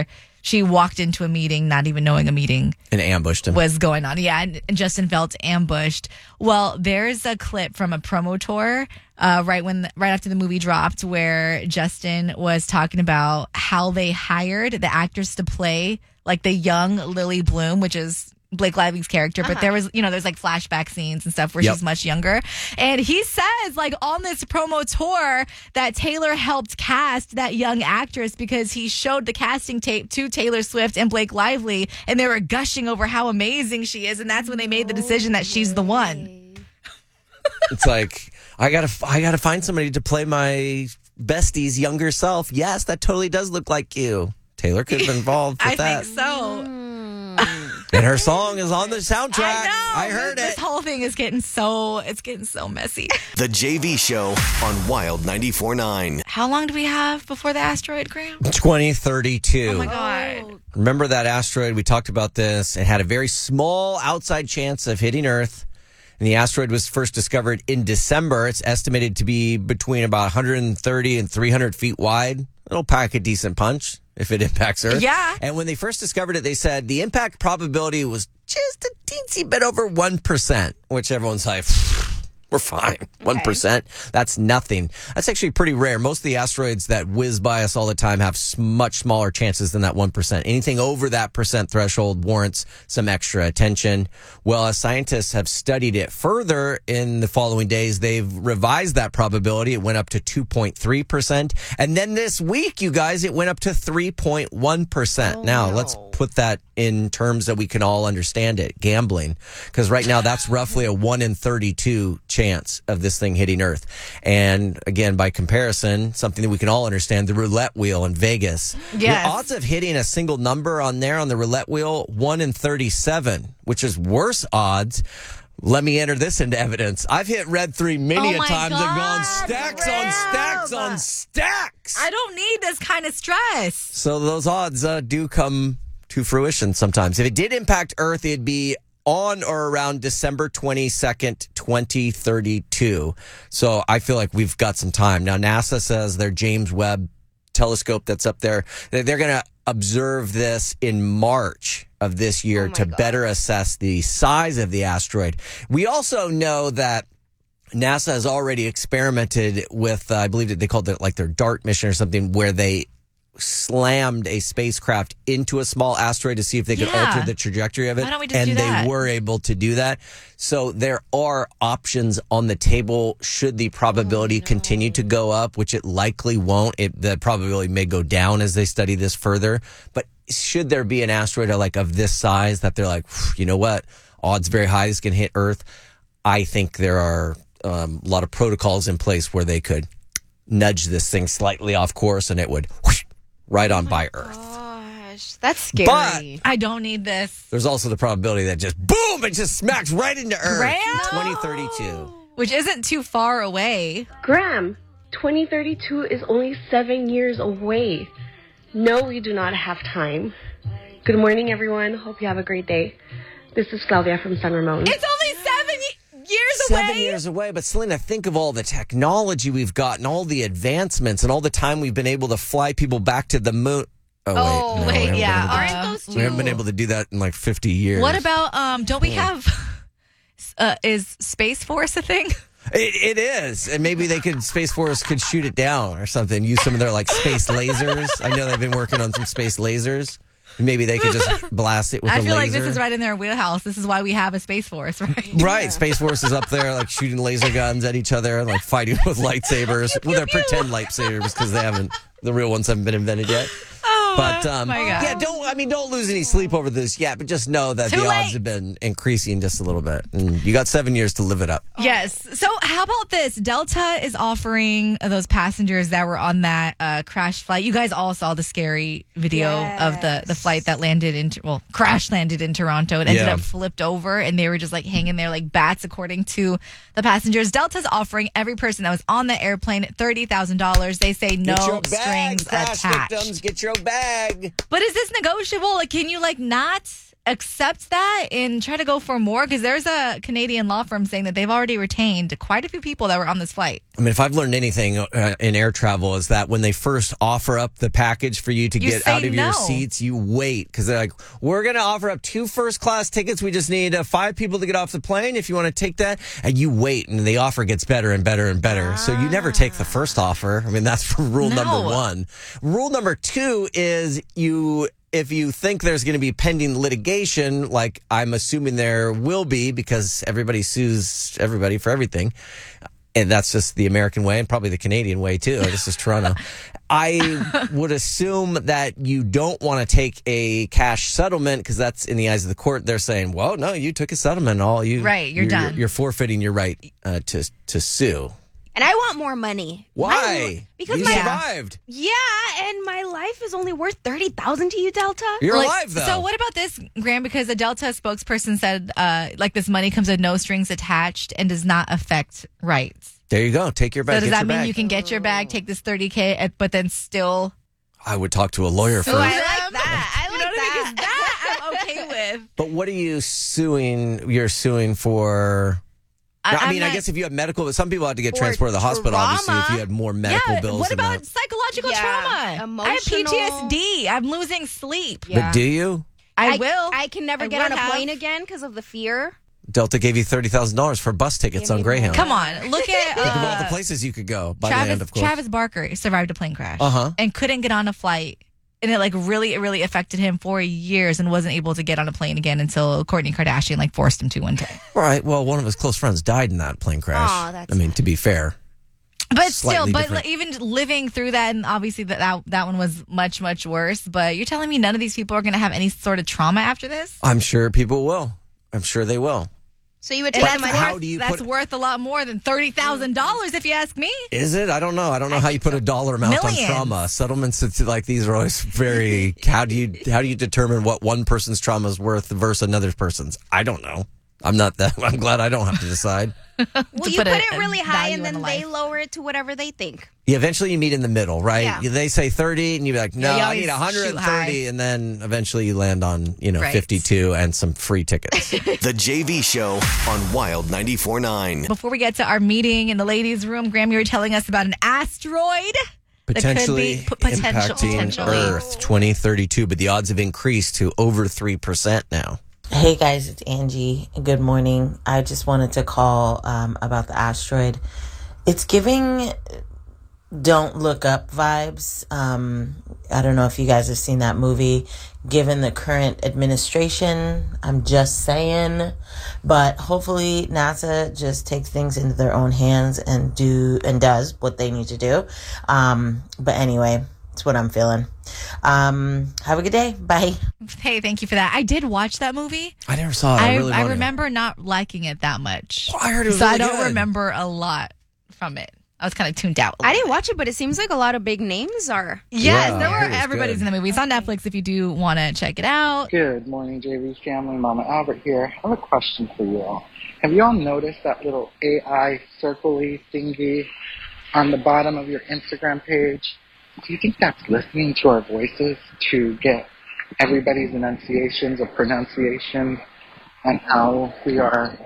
She walked into a meeting, not even knowing a meeting And ambushed him. was going on. Yeah, and Justin felt ambushed. Well, there's a clip from a promo tour right after the movie dropped where Justin was talking about how they hired the actors to play like the young Lily Bloom, which is Blake Lively's character, but there was, there's like flashback scenes and stuff where she's much younger. And he says, like, on this promo tour that Taylor helped cast that young actress because he showed the casting tape to Taylor Swift and Blake Lively, and they were gushing over how amazing she is. And that's when they made the decision that she's the one. It's like, I gotta find somebody to play my bestie's younger self. Yes, that totally does look like you. Taylor could have been involved with I that. think so. And her song is on the soundtrack. I know. heard it. This whole thing is getting so messy. The JV Show on Wild 94.9. How long do we have before the asteroid, Graham? 2032. Oh my God. Remember that asteroid? We talked about this. It had a very small outside chance of hitting Earth. And the asteroid was first discovered in December. It's estimated to be between about 130 and 300 feet wide. It'll pack a decent punch if it impacts Earth. Yeah. And when they first discovered it, they said the impact probability was just a teensy bit over 1%, which everyone's like, we're fine. 1%. That's nothing. That's actually pretty rare. Most of the asteroids that whiz by us all the time have much smaller chances than that 1%. Anything over that percent threshold warrants some extra attention. Well, as scientists have studied it further in the following days, they've revised that probability. It went up to 2.3%. And then this week, you guys, it went up to 3.1%. Now, let's put that in terms that we can all understand it. Gambling. Because right now, that's roughly a 1 in 32 chance of this thing hitting Earth. And again, by comparison, something that we can all understand, the roulette wheel in Vegas. Yes. The odds of hitting a single number on there on the roulette wheel, 1 in 37, which is worse odds. Let me enter this into evidence. I've hit Red 3 many a times and gone stacks on stacks on stacks. I don't need this kind of stress. So those odds do come to fruition sometimes. If it did impact Earth, it'd be on or around December 22nd, 2032. So I feel like we've got some time. Now, NASA says their James Webb telescope that's up there, they're going to observe this in March of this year to better assess the size of the asteroid. We also know that NASA has already experimented with, I believe that they called it like their DART mission or something, where they slammed a spacecraft into a small asteroid to see if they could alter the trajectory of it. Why don't we just and do that? They were able to do that. So there are options on the table should the probability continue to go up, which it likely won't. The probability may go down as they study this further. But should there be an asteroid of this size that they're like, you know what, odds very high this can hit Earth, I think there are a lot of protocols in place where they could nudge this thing slightly off course and it would right on by Earth. Gosh, that's scary. But I don't need this. there's also the probability that just boom, it just smacks right into Earth. Graham? 2032. Which isn't too far away. Graham, 2032 is only 7 years away. No, we do not have time. Good morning, everyone. Hope you have a great day. This is Claudia from San Ramon. It's only 7 years away. 7 years away. But Selena, think of all the technology we've gotten, all the advancements, and all the time we've been able to fly people back to the moon. Oh, wait. No, yeah. Aren't those two? We haven't been able to do that in like 50 years. What about, don't we have, is Space Force a thing? It is. And maybe Space Force could shoot it down or something. Use some of their space lasers. I know they've been working on some space lasers. Maybe they could just blast it with a laser. I feel like this is right in their wheelhouse. This is why we have a Space Force, right? Right. Space Force is up there shooting laser guns at each other and fighting with lightsabers. Well, they're pretend lightsabers because the real ones haven't been invented yet. But my God. yeah, don't lose any sleep over this yet. But just know that the odds have been increasing just a little bit, and you got 7 years to live it up. Yes. So how about this? Delta is offering those passengers that were on that crash flight. You guys all saw the scary video of the flight that crash landed in Toronto. It ended up flipped over, and they were just hanging there like bats, according to the passengers. Delta's offering every person that was on the airplane $30,000. They say no strings crash attached. Victims, get your bag. But is this negotiable? Can you not accept that and try to go for more? Because there's a Canadian law firm saying that they've already retained quite a few people that were on this flight. I mean, if I've learned anything in air travel is that when they first offer up the package for you to get out of your seats, you wait because they're like, we're going to offer up 2 first-class tickets. We just need 5 people to get off the plane if you want to take that. And you wait, and the offer gets better and better and better. So you never take the first offer. I mean, that's rule number 1. Rule number 2 is if you think there's going to be pending litigation, like I'm assuming there will be because everybody sues everybody for everything, and that's just the American way and probably the Canadian way too. This is Toronto. I would assume that you don't want to take a cash settlement because that's in the eyes of the court. They're saying, well, no, you took a settlement. You're done. You're forfeiting your right to sue. And I want more money. Why? Because you survived. Yeah, and my life is only worth $30,000 to you, Delta. You're alive, though. So what about this, Graham? Because a Delta spokesperson said, this money comes with no strings attached and does not affect rights. There you go. Take your bag. So does that mean you can get your bag, take this $30K, but then still? I would talk to a lawyer first. I like that. I like that. Because that I'm okay with. But what are you suing? You're suing for... I guess if you have medical, some people have to get transported to the hospital, obviously, if you had more medical bills. What about psychological trauma? Emotional. I have PTSD. I'm losing sleep. But do you? I will. I can never get on a plane again because of the fear. Delta gave you $30,000 for bus tickets on Greyhound. Come on. Look at... Think of all the places you could go by land, of course. Travis Barker survived a plane crash and couldn't get on a flight. And it really, really affected him for years and wasn't able to get on a plane again until Kourtney Kardashian forced him to one day. Right. Well, one of his close friends died in that plane crash. Oh, that's to be fair. But still, even living through that, and obviously that one was much, much worse. But you're telling me none of these people are going to have any sort of trauma after this? I'm sure people will. I'm sure they will. So you would take that money? That's worth a lot more than $30,000 if you ask me. Is it? I don't know. I don't know how you put a dollar amount on trauma. Settlements like these are always very. How do you determine what one person's trauma is worth versus another person's? I don't know. I'm not that. I'm glad I don't have to decide. Well, you put it really high and then they lower it to whatever they think. Yeah, eventually you meet in the middle, right? Yeah. They say 30 and you're like, no, I need 130. And then eventually you land on, 52 and some free tickets. The JV Show on Wild 94.9. Before we get to our meeting in the ladies' room, Graham, you were telling us about an asteroid potentially impacting Earth 2032, but the odds have increased to over 3% now. Hey guys, it's Angie. Good morning. I just wanted to call about the asteroid. It's giving Don't Look Up vibes. I don't know if you guys have seen that movie. Given the current administration, I'm just saying. But hopefully NASA just takes things into their own hands and does what they need to do. But anyway, it's what I'm feeling. Have a good day. Bye. Hey, thank you for that. I did watch that movie. I never saw it. I remember not liking it that much. I heard it was so really I don't good. remember a lot from it. I was kind of tuned out. I didn't watch it, but it seems like a lot of big names are. Yes, everybody's in the movie. It's on Netflix if you do want to check it out. Good morning, JV's family. Mama Albert here. I have a question for you all. Have you all noticed that little AI circle-y thingy on the bottom of your Instagram page? Do you think that's listening to our voices to get everybody's enunciations or pronunciation and how we are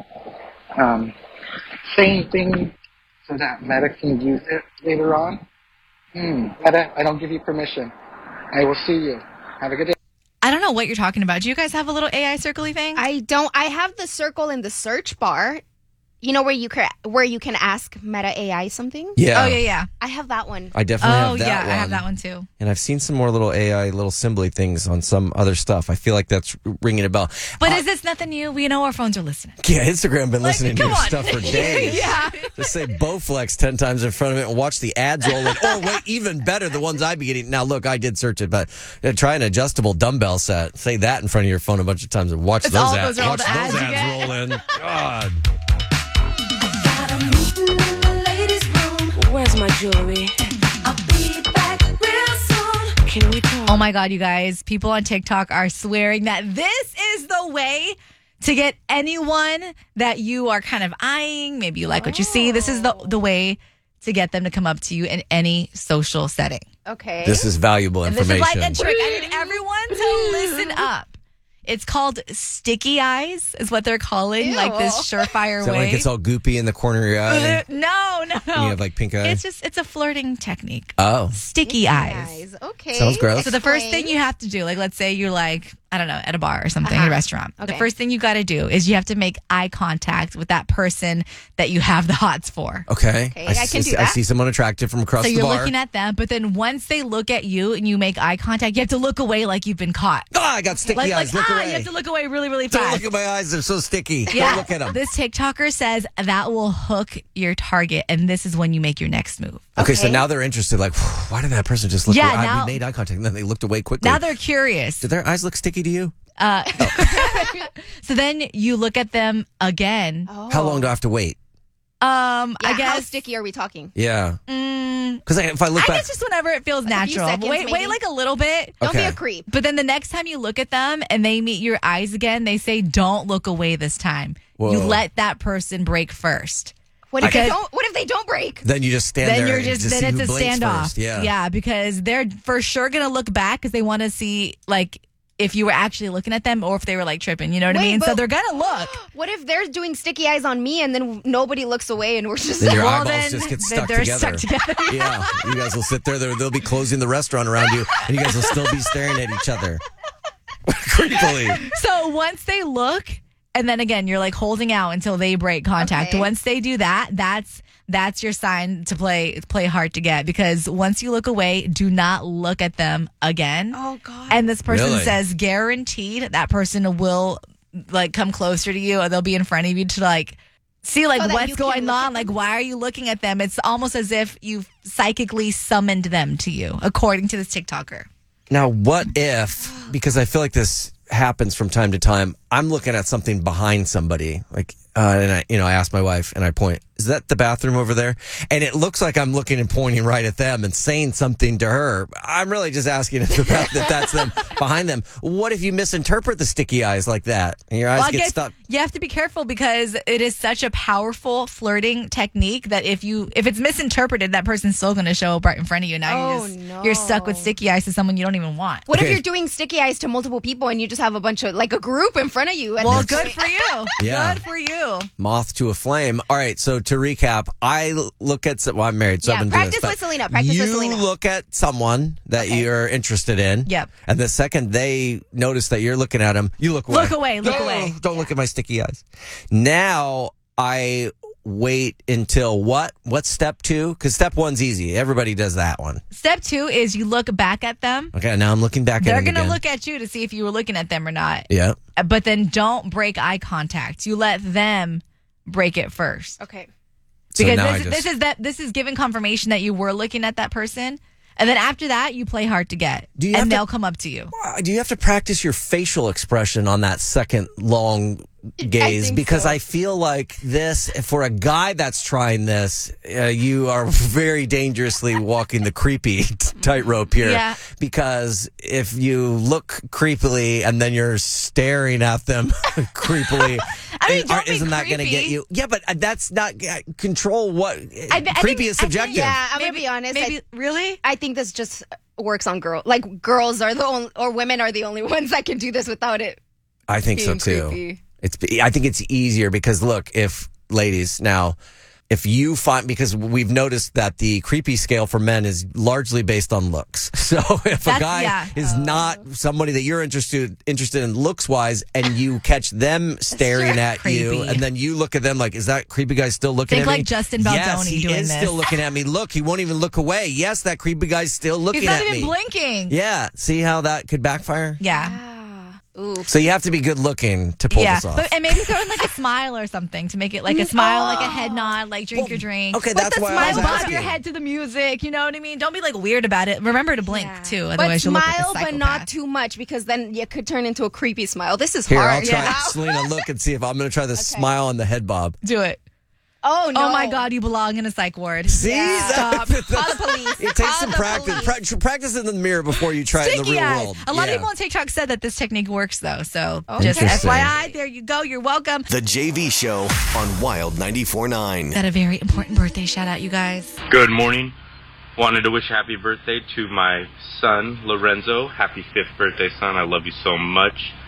saying things so that Meta can use it later on? Meta, I don't give you permission. I will see you. Have a good day. I don't know what you're talking about. Do you guys have a little AI circle-y thing? I don't. I have the circle in the search bar. You know where you can ask Meta AI something? Yeah. Oh, yeah. I have that one. I definitely have that one. Oh, yeah, I have that one too. And I've seen some more little AI, little symbol things on some other stuff. I feel like that's ringing a bell. But is this nothing new? We know our phones are listening. Yeah, Instagram been listening to your on. stuff for days. Yeah. Just say Bowflex 10 times in front of it and watch the ads roll in. Oh, wait, even better, the ones I'd be getting. Now, look, I did search it, but try an adjustable dumbbell set. Say that in front of your phone a bunch of times and watch those ads. Watch those ads roll in. God. Where's my jewelry? I'll be back real soon. Can we talk? Oh my God, you guys. People on TikTok are swearing that this is the way to get anyone that you are kind of eyeing. Maybe you like what you see. This is the way to get them to come up to you in any social setting. Okay. This is valuable information. This is like a trick. I need everyone to listen up. It's called sticky eyes, is what they're calling, like this surefire Is that way. like it's all goopy in the corner of your eye? No. And you have like pink eye? It's a flirting technique. Oh. Sticky eyes. Okay. Sounds gross. So the first thing you have to do, like let's say you're like, I don't know, at a bar or something, at a restaurant. Okay. The first thing you got to do is you have to make eye contact with that person that you have the hots for. Okay. I can do that. I see someone attractive from across So the you're bar. looking at them, but then once they look at you and you make eye contact, you have to look away like you've been caught. I got sticky eyes. Look away. You have to look away really, really Don't fast. look at my eyes. They're so sticky. Yeah. Don't look at them. This TikToker says that will hook your target, and this is when you make your next move. Okay, so now they're interested. Like, why did that person just look Yeah, away? now- We made eye contact, and then they looked away quickly. Now they're curious. Did their eyes look sticky to you? So then you look at them again. How long do I have to wait? I How guess. sticky are we talking? Yeah. Because if I look I back, guess just whenever it feels Like a few natural. seconds, Wait maybe? like a little bit. Don't be Okay. a creep. But then the next time you look at them and they meet your eyes again, they say, "Don't look away this time." Whoa. You let that person break first. What if, Because- what if they don't break? then you just stand Then there. you're and just see then who it's a blinks standoff. first. Yeah. because they're for sure gonna look back because they want to see like if you were actually looking at them or if they were like tripping. You know what I Wait, mean? So but- they're gonna look. What if they're doing sticky eyes on me and then nobody looks away and we're just Then your Well, eyeballs then just get they're stuck together. stuck together. Yeah, you guys will sit there. They'll be closing the restaurant around you, and you guys will still be staring at each other creepily. So once they look, and then again, you're like holding out until they break contact. Okay. Once they do that, that's your sign to play hard to get, because once you look away, do not look at them again. Oh God. And this person Really? says guaranteed that person will like come closer to you, or they'll be in front of you to like see like So that what's you can going look on. at Like, why are you looking at them? It's almost as if you've psychically summoned them to you, according to this TikToker. Now, what if, because I feel like this happens from time to time, I'm looking at something behind somebody, like, and I ask my wife and I point, is that the bathroom over there? And it looks like I'm looking and pointing right at them and saying something to her. I'm really just asking if that's them behind them. What if you misinterpret the sticky eyes like that and your eyes Well, I get guess stuck? you have to be careful because it is such a powerful flirting technique that if it's misinterpreted, that person's still going to show up right in front of you. Now you're stuck with sticky eyes to someone you don't even want. What if Okay. you're doing sticky eyes to multiple people and you just have a bunch of like a group in front of you? At Well, this good point? for you. Yeah. Good for you. Moth to a flame. All right, so to recap, I look at I'm married, so Yeah, I've been doing practice this. with but Selena, practice with you Selena. look at someone that you're interested in. Yep. And the second they notice that you're looking at them, you look away. Look away, look away. Don't look at my sticky eyes. Now I wait until what? What's step 2? Because step 1's easy. Everybody does that one. Step 2 is you look back at them. Okay, now I'm looking back They're at them going to again. look at you to see if you were looking at them or not. Yeah. But then don't break eye contact. You let them break it first. Okay. So Because now this is giving confirmation that you were looking at that person. And then after that, you play hard to get. Do you have and to- they'll come up to you. Do you have to practice your facial expression on that second long gaze? think Because so. I feel like this, for a guy that's trying this, you are very dangerously walking the creepy tightrope here. Yeah. Because if you look creepily and then you're staring at them creepily, I mean, don't be isn't that going to get creepy. you? Yeah, but that's not control. What I creepy think- is subjective. Yeah, I'm gonna be honest. Maybe really? I think this just works on girls. Like girls are the only, or women are the only ones that can do this without it. I think so being too. creepy. I think it's easier because look, if ladies now, if you find, because we've noticed that the creepy scale for men is largely based on looks. So if a guy is not somebody that you're interested in looks wise, and you catch them staring at you, creepy. and then you look at them like, is that creepy guy still looking Think at me? like Justin Yes, Baldoni he doing is this. still looking at me. Look, he won't even look away. Yes, that creepy guy's still looking He's not at even me. blinking. Yeah, see how that could backfire? Yeah. Ooh. So you have to be good looking to pull Yeah. this off. But, and maybe throw in like a smile or something to make it like a smile, like a head nod, like drink your drink. okay, But that's the why I smile, was bob asking. your head to the music. You know what I mean? Don't be like weird about it. Remember to blink too. But Otherwise, you'll look like a smile, but psychopath. not too much, because then you could turn into a creepy smile. This is Here, hard. I'll try. Yeah. Selena, look and see if I'm going to try the smile and the head bob. Do it. Oh no! Oh my God, you belong in a psych ward. See? Stop. Call the police. It takes Call some the practice. police. Practice in the mirror before you try it in the Sticky real eyes. world. A lot of Yeah. people on TikTok said that this technique works though. So just Interesting. FYI, there you go. You're welcome. The JV Show on Wild 94.9. Got a very important birthday shout out, you guys. Good morning. Wanted to wish happy birthday to my son, Lorenzo. Happy 5th birthday, son. I love you so much.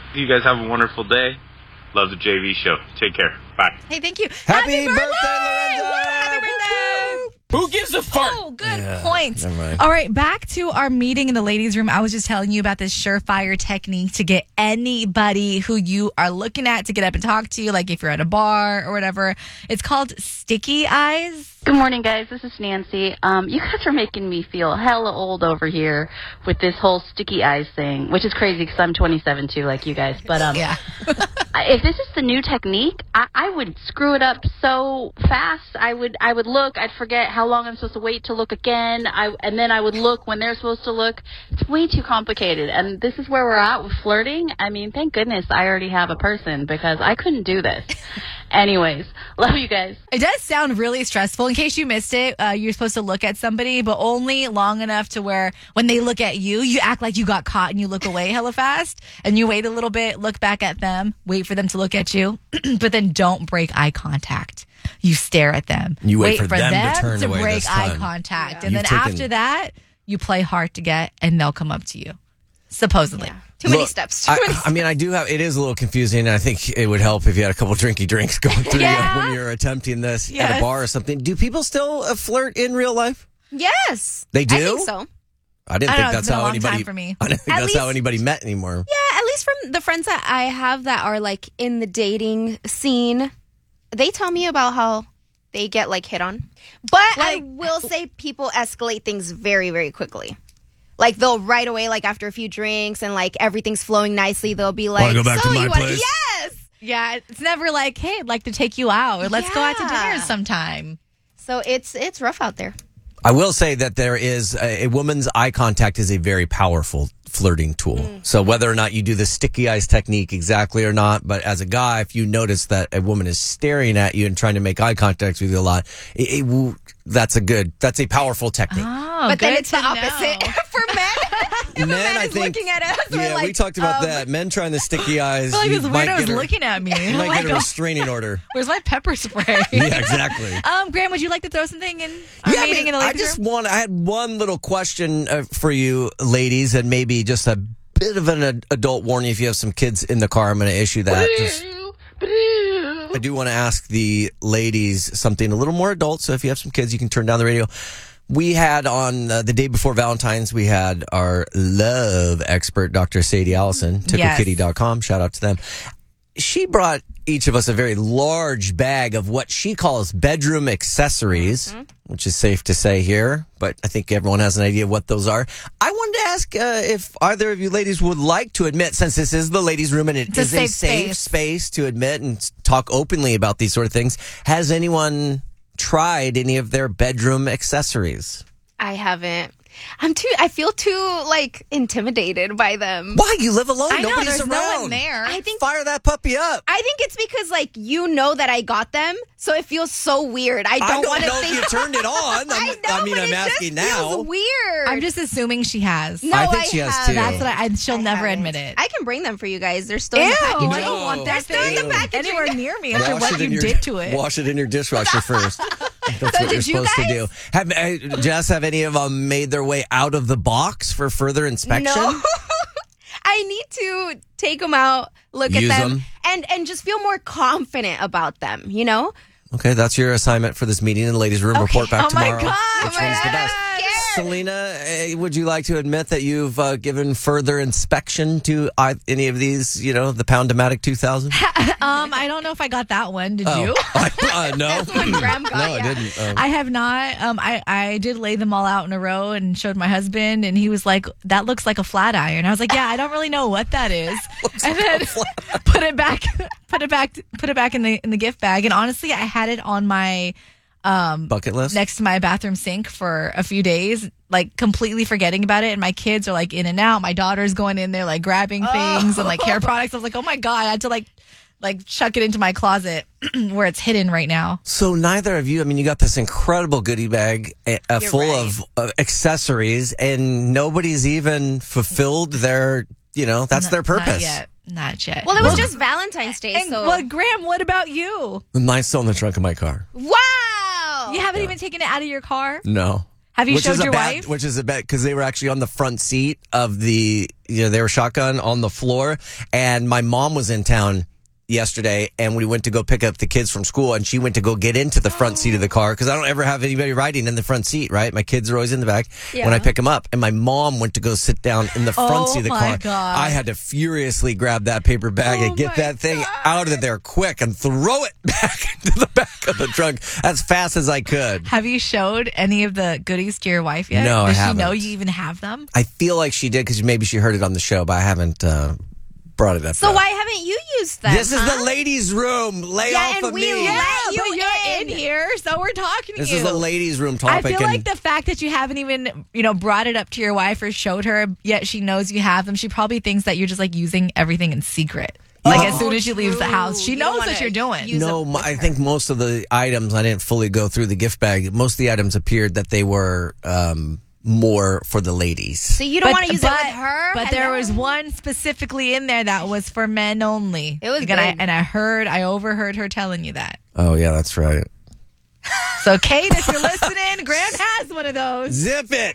You guys have a wonderful day. Love the JV show. Take care. Bye. Hey, thank you. Happy birthday, Lorenzo! Happy birthday! Who gives a fart? Oh, good point. never mind. All right, back to our meeting in the ladies' room. I was just telling you about this surefire technique to get anybody who you are looking at to get up and talk to you, like if you're at a bar or whatever. It's called sticky eyes. Good morning, guys. This is Nancy. You guys are making me feel hella old over here with this whole sticky eyes thing, which is crazy because I'm 27 too, like you guys. But yeah. If this is the new technique, I would screw it up so fast. I would look. I'd forget how long I'm supposed to wait to look again. And then I would look when they're supposed to look. It's way too complicated. And this is where we're at with flirting. I mean, thank goodness I already have a person because I couldn't do this. Anyways, love you guys. It does sound really stressful. In case you missed it, you're supposed to look at somebody, but only long enough to where when they look at you, you act like you got caught and you look away hella fast. And you wait a little bit, look back at them, wait for them to look at you, but then don't break eye contact. You stare at them. You wait for them to turn away break this eye time. contact. Yeah. And You've then taken- after that, you play hard to get and they'll come up to you. Supposedly. Too many Look, steps. I mean, I do have. It is a little confusing. And I think it would help if you had a couple drinky drinks going through you when you're attempting this at Yes. a bar or something. Do people still flirt in real life? Yes. They do? I think so. I didn't I think don't know, that's it's been a how long anybody. time for me. I didn't think At that's how least- anybody met anymore. Yeah, at least from the friends that I have that are like in the dating scene, they tell me about how they get like hit on. But I will say people escalate things very, very quickly. Like they'll right away, like after a few drinks and like everything's flowing nicely, they'll be like, Wanna go back to my you wanna-" place? Yes. Yeah, it's never like, hey, I'd like to take you out or let's go out to dinner sometime. So it's rough out there. I will say that there is a woman's eye contact is a very powerful flirting tool. So whether or not you do the sticky eyes technique exactly or not, but as a guy, if you notice that a woman is staring at you and trying to make eye contact with you a lot, that's a powerful technique. Oh, but then good it's the to know. opposite for men. If Men, a man I is think- looking at us, we're Yeah, like, we talked about that. Men trying the sticky eyes. I feel like you this might weirdo get is a- looking at me. You might Like, get a restraining order. where's my pepper spray? Yeah, exactly. Graham, would you like to throw something in our Yeah, meeting in the I ladies' just room? I had one little question for you ladies, and maybe just a bit of an adult warning. If you have some kids in the car, I'm going to issue that. I do want to ask the ladies something a little more adult. So if you have some kids, you can turn down the radio. We had on the day before Valentine's, we had our love expert, Dr. Sadie Allison, TickleKitty.com. Shout out to them. She brought each of us a very large bag of what she calls bedroom accessories, which is safe to say here, but I think everyone has an idea of what those are. I wanted to ask if either of you ladies would like to admit, since this is the ladies' room and it is a safe space to admit and talk openly about these sort of things, has anyone tried any of their bedroom accessories? I haven't. I feel too like intimidated by them. Why? You live alone. I know, Nobody's there's around. no one there. I think fire that puppy up. I think it's because like you know that I got them, so it feels so weird. I don't want to know think if you turned it on. I'm asking now. Feels weird. I'm just assuming she has. No, I think she has too. That's what she'll never admit it. I can bring them for you guys. They're still in the packaging. I don't want that They're still in the packaging. anywhere near me after Wash what it in you your- did to it. Wash it in your dishwasher first. That's So what you're did you supposed to do. Jess, have any of them made their way out of the box for further inspection? No. I need to take them out, look Use at them, them. and just feel more confident about them, you know? Okay, that's your assignment for this meeting in the ladies' room. Report back Oh my tomorrow. God, Which one's the best? Selena, would you like to admit that you've given further inspection to any of these, the Pound-O-Matic 2000? I don't know if I got that one. Did Oh. you? No. Graham got, No, I didn't. I have not. I did lay them all out in a row and showed my husband, and he was like, "That looks like a flat iron." I was like, "Yeah, I don't really know what that is." And then put it back in the gift bag. And honestly, I had it on my bucket list next to my bathroom sink for a few days, like completely forgetting about it. And my kids are like in and out. My daughter's going in there like grabbing things and like hair products. I was like, oh my God, I had to like chuck it into my closet where it's hidden right now. So neither of you, you got this incredible goodie bag full of accessories, and nobody's even fulfilled their, that's their purpose. Not yet. Well, it was just Valentine's Day, so... Well, Graham, what about you? Mine's still in the trunk of my car. Wow! You haven't even taken it out of your car? No. Have you showed your wife? Which is a bet, because they were actually on the front seat of the they were shotgun on the floor, and my mom was in town yesterday, and we went to go pick up the kids from school, and she went to go get into the front seat of the car because I don't ever have anybody riding in the front seat, right? My kids are always in the back when I pick them up, and my mom went to go sit down in the front seat of the car. God. I had to furiously grab that paper bag and get that thing out of there quick and throw it back into the back of the trunk as fast as I could. Have you showed any of the goodies to your wife yet? No, I Does haven't. she know you even have them? I feel like she did because maybe she heard it on the show, but I haven't brought it up. So yet. why haven't you used them? This is the ladies' room. Lay off and of we me. let you but you're in here, so we're talking to This you. is the ladies' room I topic. feel like the fact that you haven't even, brought it up to your wife or showed her, yet she knows you have them, she probably thinks that you're just like using everything in secret. Like as soon as she leaves the house, she knows what you're doing. No, I think most of the items, I didn't fully go through the gift bag. Most of the items appeared that they were more for the ladies. So you don't want to use it with her? But there was one specifically in there that was for men only. It was and big. I overheard her telling you that. Oh, yeah, that's right. So, Kate, if you're listening, Graham has one of those. Zip it.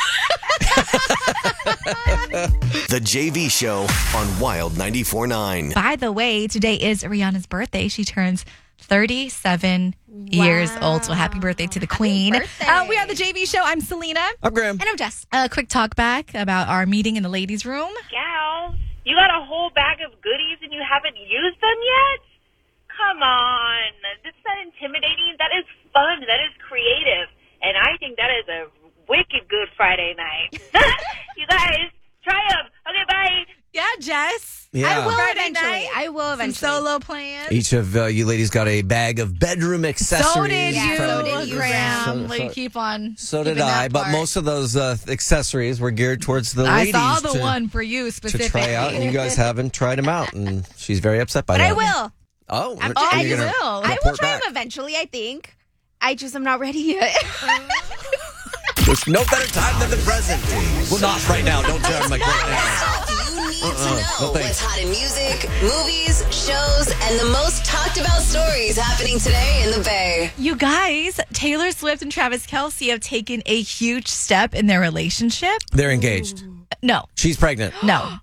The JV Show on Wild 94.9. By the way, today is Rihanna's birthday. She turns 37 years old. So happy birthday to the queen. We are the JV Show. I'm Selena. I'm Graham. And I'm Jess. A quick talk back about our meeting in the ladies' room. Gals, you got a whole bag of goodies and you haven't used them yet? Come on. That's not intimidating. That is fun. That is creative. And I think that is a wicked good Friday night. You guys, try them. Okay, bye. Yeah, Jess. Yeah. I will Friday eventually. night. I will Some eventually. solo plans. Each of you ladies got a bag of bedroom accessories. So did you, so did you. Graham. So- Keep on. So did keeping I, that but part. most of those accessories were geared towards the I ladies. saw the to, one for you to specifically. try out, and you guys haven't tried them out, and she's very upset by But that. I will. Oh, I'm you're I gonna will. I will report try back. them eventually, I think. I am not ready yet. There's no better time than the present. Well, not right now. Don't tell me like right now. You need to No know thanks. what's hot in music, movies, shows, and the most talked about stories happening today in the Bay. You guys, Taylor Swift and Travis Kelce have taken a huge step in their relationship. They're engaged. No, She's pregnant. no,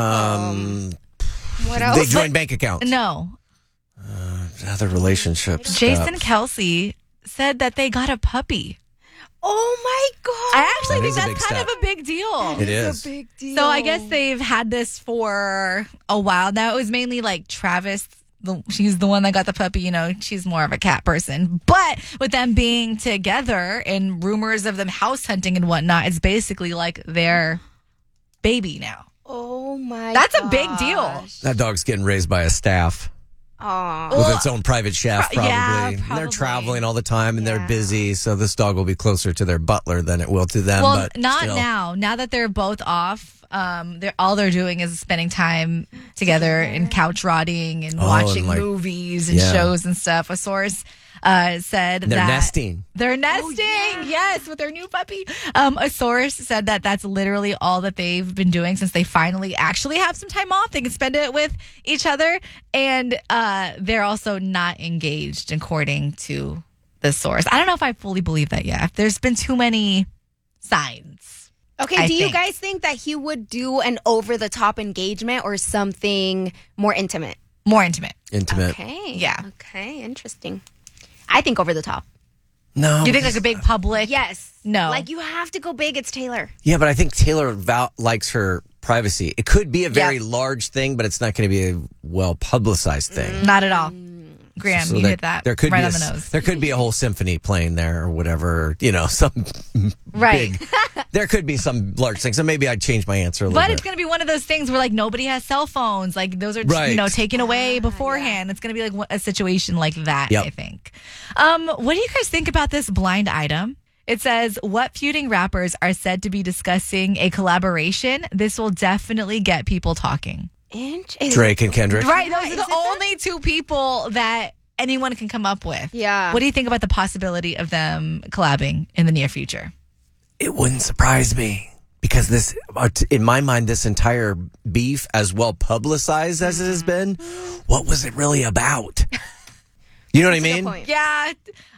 What else? They joined bank accounts. no. Other relationships. Jason Kelce said that they got a puppy. Oh my God. I actually That think is a that's big kind step. of a big deal. It is. Big deal. So I guess they've had this for a while now. It was mainly like Travis. She's the one that got the puppy. She's more of a cat person. But with them being together and rumors of them house hunting and whatnot, it's basically like their baby now. Oh my That's a big deal. That dog's getting raised by a staff Aw. with its own private chef, probably. yeah, And they're probably. traveling all the time, and they're busy, so this dog will be closer to their butler than it will to them. Well, but not still. now. Now that they're both off, all they're doing is spending time together and couch rotting and watching and, like, movies and yeah. shows and stuff. A source said They're that nesting. They're nesting, yes, with their new puppy. A source said that that's literally all that they've been doing since they finally actually have some time off. They can spend it with each other, and they're also not engaged, according to the source. I don't know if I fully believe that yet. There's been too many signs. Okay, I do you think. guys think that he would do an over-the-top engagement or something more intimate? More intimate. Intimate. Okay. Yeah. Okay, interesting. I think over the top. No. You think like a big public? Yes. No. Like you have to go big. It's Taylor. Yeah, but I think Taylor likes her privacy. It could be a very Yeah. large thing, but it's not going to be a well publicized thing. Not at all. Graham, So you there- hit that there could right be on a the s- nose. There could be a whole symphony playing there or whatever, some Right. big. There could be some large thing. So maybe I'd change my answer a little But bit. it's going to be one of those things where like nobody has cell phones. Like those are, Right. taken away beforehand. It's going to be like a situation like that, Yep. I think. What do you guys think about this blind item? It says, what feuding rappers are said to be discussing a collaboration? This will definitely get people talking. Drake and Kendrick. Right. Those are the only two people that anyone can come up with. Yeah. What do you think about the possibility of them collabing in the near future? It wouldn't surprise me because this, in my mind, this entire beef, as well publicized as it has been, what was it really about? You know what I mean? Yeah.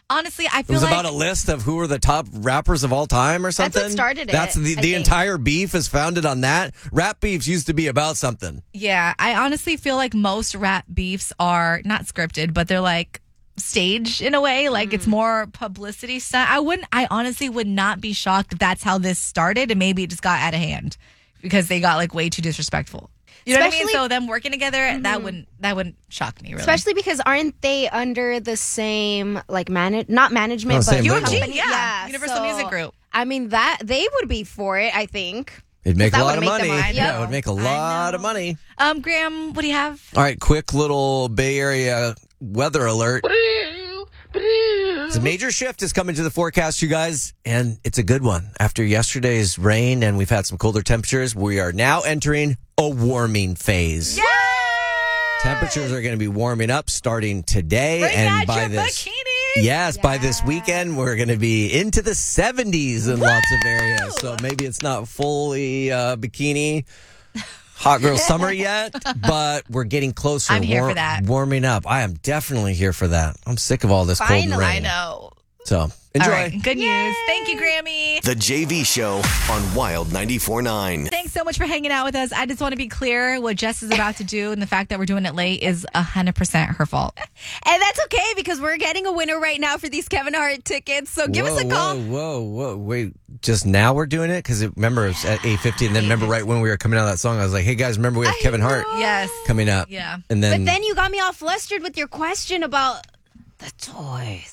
Honestly, I It feel was like about a list of who are the top rappers of all time or something. what started it, That's I the think. entire beef is founded on that. Rap beefs used to be about something. Yeah, I honestly feel like most rap beefs are not scripted, but they're like staged in a way. Like it's more publicity stunt. I honestly would not be shocked if that's how this started and maybe it just got out of hand because they got like way too disrespectful. You know what I mean? Especially- So them working together, that wouldn't shock me really. Especially because aren't they under the same like not management, Oh, but same label. company? Yeah, Universal so, Music Group. I mean that they would be for it. I think. It'd make a That lot would of make them money. money. Yeah, Yeah. it would make a lot of money. Graham, what do you have? All right, quick little Bay Area weather alert. The major shift is coming to the forecast, you guys, and it's a good one. After yesterday's rain and we've had some colder temperatures, we are now entering a warming phase. Temperatures are going to be warming up starting today, and by this by this weekend we're going to be into the 70s in lots of areas. So maybe it's not fully bikini hot girl summer yet, but we're getting closer. I'm here for that. Warming up. I am definitely here for that. I'm sick of all this cold and rain. I know. So enjoy. All right, good news. Thank you, Grammy. The JV Show on Wild 94.9. Thanks so much for hanging out with us. I just want to be clear what Jess is about to do and the fact that we're doing it late is 100% her fault. And that's okay because we're getting a winner right now for these Kevin Hart tickets. So give us a call. Whoa. Wait, just now we're doing it? Because remember, it's at 8:50, and then remember right when we were coming out of that song, I was like, hey, guys, remember we have Kevin Hart Yes. coming up. Yeah. And then, But then you got me all flustered with your question about the toys.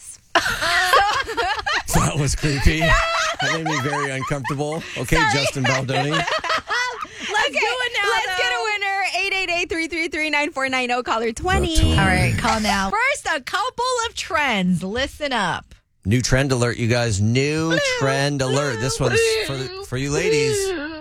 that was creepy. That made me very uncomfortable. Okay, Justin Baldoni. Let's do it now. Let's get a winner. 888-333-9490, caller 20. All right, call now. First, a couple of trends. Listen up. New trend alert, you guys. New trend alert. This one's for you ladies.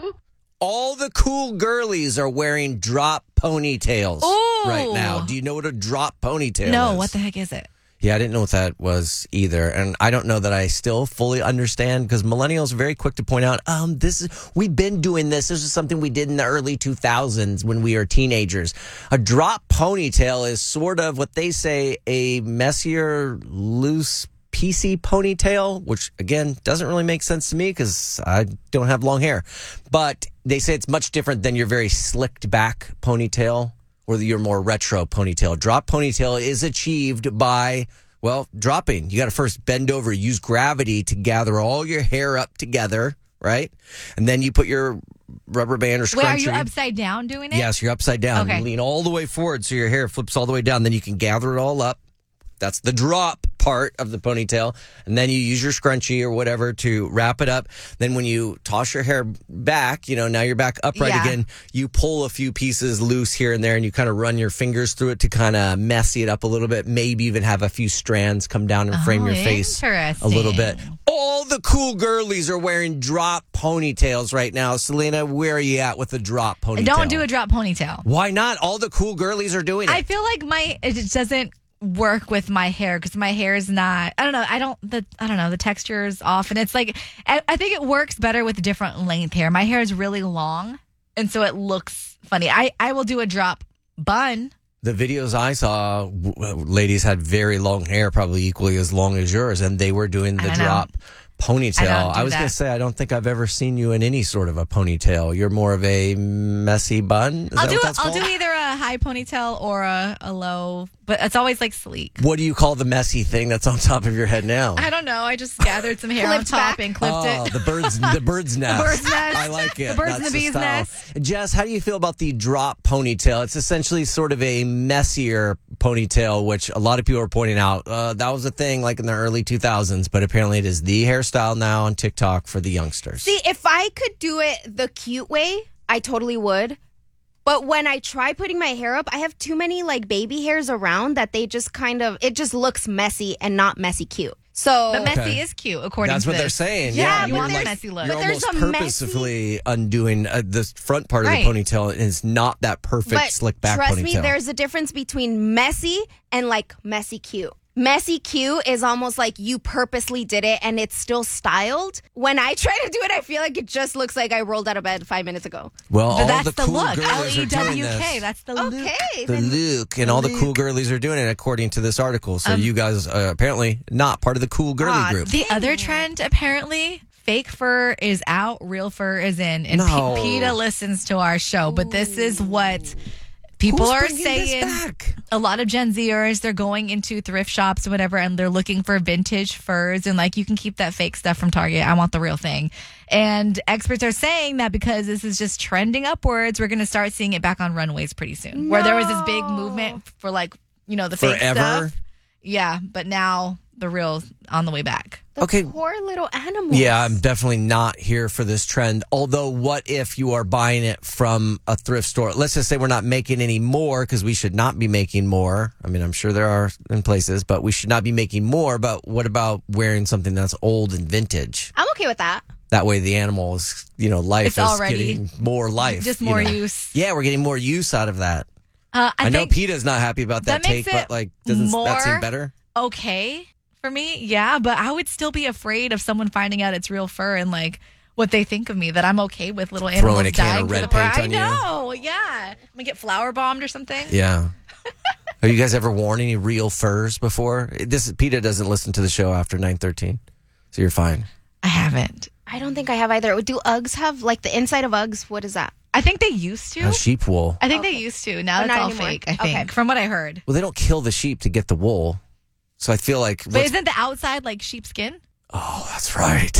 All the cool girlies are wearing drop ponytails right now. Do you know what a drop ponytail is? No, what the heck is it? Yeah, I didn't know what that was either. And I don't know that I still fully understand because millennials are very quick to point out, we've been doing this. This is something we did in the early 2000s when we were teenagers. A drop ponytail is sort of what they say a messier, loose, PC ponytail, which again doesn't really make sense to me because I don't have long hair. But they say it's much different than your very slicked back ponytail or your more retro ponytail. Drop ponytail is achieved by, dropping. You got to first bend over, use gravity to gather all your hair up together, right? And then you put your rubber band or scrunchie. Wait, are you upside down doing it? Yes, you're upside down. Okay. You lean all the way forward so your hair flips all the way down. Then you can gather it all up. That's the drop part of the ponytail. And then you use your scrunchie or whatever to wrap it up. Then when you toss your hair back, now you're back upright again, you pull a few pieces loose here and there and you kind of run your fingers through it to kind of messy it up a little bit. Maybe even have a few strands come down and frame your face a little bit. All the cool girlies are wearing drop ponytails right now. Selena, where are you at with the drop ponytail? Don't do a drop ponytail. Why not? All the cool girlies are doing it. I feel like it doesn't work with my hair because my hair is not, I don't know, the texture is off, and it's like I think it works better with different length hair. My hair is really long and so it looks funny. I will do a drop bun. The videos I saw, ladies had very long hair, probably equally as long as yours, and they were doing the drop ponytail. I was going to say, I don't think I've ever seen you in any sort of a ponytail. You're more of a messy bun. Is that what that's I'll called? do either a high ponytail or a low, but it's always like sleek. What do you call the messy thing that's on top of your head now? I don't know. I just gathered some hair on top and clipped it. The bird's nest. The bird's nest. I like it. The bird's and That's the bee's style. nest. Jess, how do you feel about the drop ponytail? It's essentially sort of a messier ponytail, which a lot of people are pointing out. That was a thing like in the early 2000s, but apparently it is the hairstyle now on TikTok for the youngsters. See, if I could do it the cute way, I totally would. But when I try putting my hair up, I have too many like baby hairs around that they just it just looks messy and not messy cute. So, but messy is cute, according That's to what they're this. saying. Yeah, you you're want a messy look. You're But there's almost a purposefully undoing the front part of Right. the ponytail, and it's not that perfect but slick back trust ponytail. me, there's a difference between messy and like messy cute. Messy cute is almost like you purposely did it and it's still styled. When I try to do it, I feel like it just looks like I rolled out of bed 5 minutes ago. Well, But all that's the the cool look. girlies are doing LEWK. this. That's the look. Okay. The look, and all the cool girlies are doing it according to this article. So you guys apparently not part of the cool girly group. The other trend, apparently, fake fur is out, real fur is in. And No. PETA listens to our show, but this is what people Who's are bringing this saying. back? A lot of Gen Zers, they're going into thrift shops or whatever, and they're looking for vintage furs. And like, you can keep that fake stuff from Target. I want the real thing. And experts are saying that because this is just trending upwards, we're going to start seeing it back on runways pretty soon. Where there was this big movement for like, you know, the fake Forever? stuff. Yeah, but now the real's on the way back. Okay. Poor little animals. Yeah, I'm definitely not here for this trend. Although, what if you are buying it from a thrift store? Let's just say we're not making any more because we should not be making more. I mean, I'm sure there are in places, but we should not be making more. But what about wearing something that's old and vintage? I'm okay with that. That way the animal's, life It's is already getting more life. just you more know. use. Yeah, we're getting more use out of that. I know think PETA's not happy about that makes take, it but doesn't that seem more better? okay for me, yeah, but I would still be afraid of someone finding out it's real fur and like what they think of me, that I'm okay with little animals Throwing a can dying of for red the fur. paint I on you. know, yeah. I'm gonna get flower bombed or something. Yeah. Have you guys ever worn any real furs before? PETA doesn't listen to the show after 9:13, so you're fine. I haven't. I don't think I have either. Do Uggs have, like, the inside of Uggs? What is that? I think they used to. Sheep wool. I think they used to. Now But it's not all anymore. fake, I think, Okay. from what I heard. Well, they don't kill the sheep to get the wool, so I feel like. But isn't the outside like sheepskin? Oh, that's right.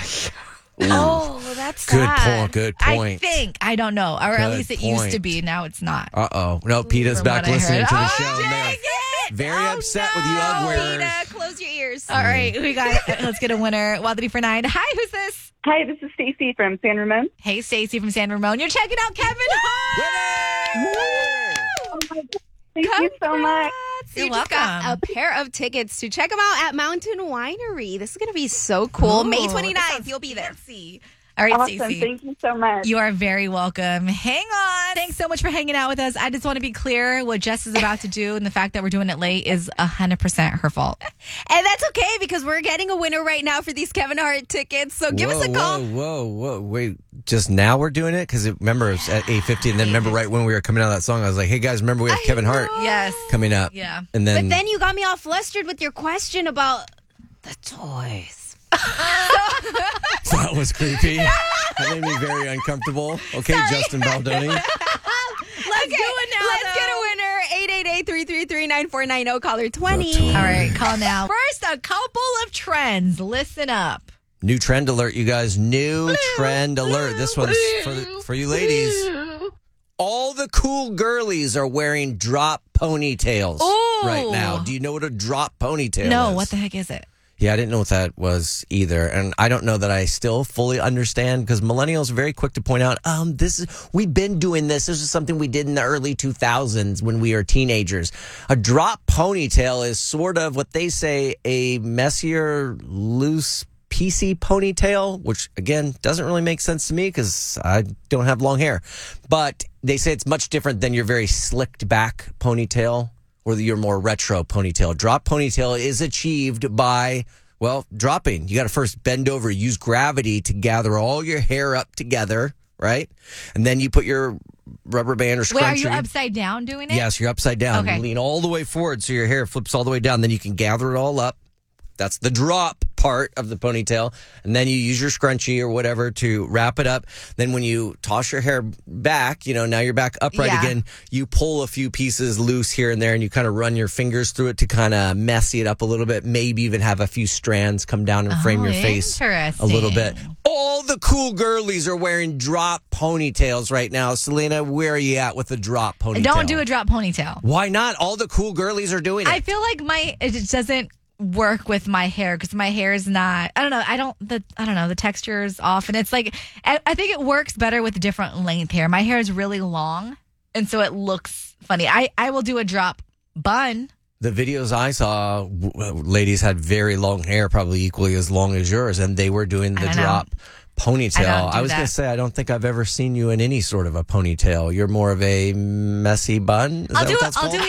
Oh, that's Good sad. point. Good I point. think. I don't know. Or at Good least it used to point. be. Now it's not. Uh-oh. No, PETA's From back what I listening heard. to the Oh, show. and they're very upset with you Ugg wearers. PETA, close your ears. All right, we got. Let's get a winner. Wadley for 9. Hi, who's this? Hi, this is Stacy from San Ramon. Hey, Stacy from San Ramon. You're checking out Kevin Hart. Oh my God. Thank you so much. You You're just got welcome. a pair of tickets to check them out at Mountain Winery. This is going to be so cool. Ooh, May that 29th, sounds you'll be there. fancy. All right, Awesome. Stacey. Thank you so much. You are very welcome. Hang on. Thanks so much for hanging out with us. I just want to be clear what Jess is about to do, and the fact that we're doing it late is 100% her fault. And that's okay because we're getting a winner right now for these Kevin Hart tickets. So give us a call. Whoa. Wait, just now we're doing it? Because remember, it's at 8:50, and then remember right when we were coming out of that song, I was like, hey, guys, remember we have Kevin Hart Yes. coming up? Yeah. And then, But then you got me all flustered with your question about the toys. that was creepy. That made me very uncomfortable. Okay, Justin Baldoni. Let's do it now. Let's get a winner. 888-333-9490, caller 20. All right, call now. First, a couple of trends. Listen up. New trend alert, you guys. New trend alert. This one's for you ladies. All the cool girlies are wearing drop ponytails right now. Do you know what a drop ponytail is? No, what the heck is it? Yeah, I didn't know what that was either. And I don't know that I still fully understand because millennials are very quick to point out, we've been doing this. This is something we did in the early 2000s when we were teenagers. A drop ponytail is sort of what they say a messier, loose, PC ponytail, which again doesn't really make sense to me because I don't have long hair. But they say it's much different than your very slicked back ponytail or your more retro ponytail. Drop ponytail is achieved by, dropping. You got to first bend over, use gravity to gather all your hair up together, right? And then you put your rubber band or scrunchie. Wait, are you upside down doing it? Yes, you're upside down. Okay. You lean all the way forward so your hair flips all the way down. Then you can gather it all up. That's the drop part of the ponytail. And then you use your scrunchie or whatever to wrap it up. Then when you toss your hair back, now you're back upright again, you pull a few pieces loose here and there and you kind of run your fingers through it to kind of messy it up a little bit. Maybe even have a few strands come down and frame your face a little bit. All the cool girlies are wearing drop ponytails right now. Selena, where are you at with the drop ponytail? Don't do a drop ponytail. Why not? All the cool girlies are doing it. I feel like it just doesn't work with my hair because my hair is not, I don't know, the texture is off, and it's like I think it works better with different length hair. My hair is really long and so it looks funny. I will do a drop bun. The videos I saw, ladies had very long hair, probably equally as long as yours, and they were doing the drop ponytail. I was going to say, I don't think I've ever seen you in any sort of a ponytail. You're more of a messy bun. Is that what that's I'll called? do either a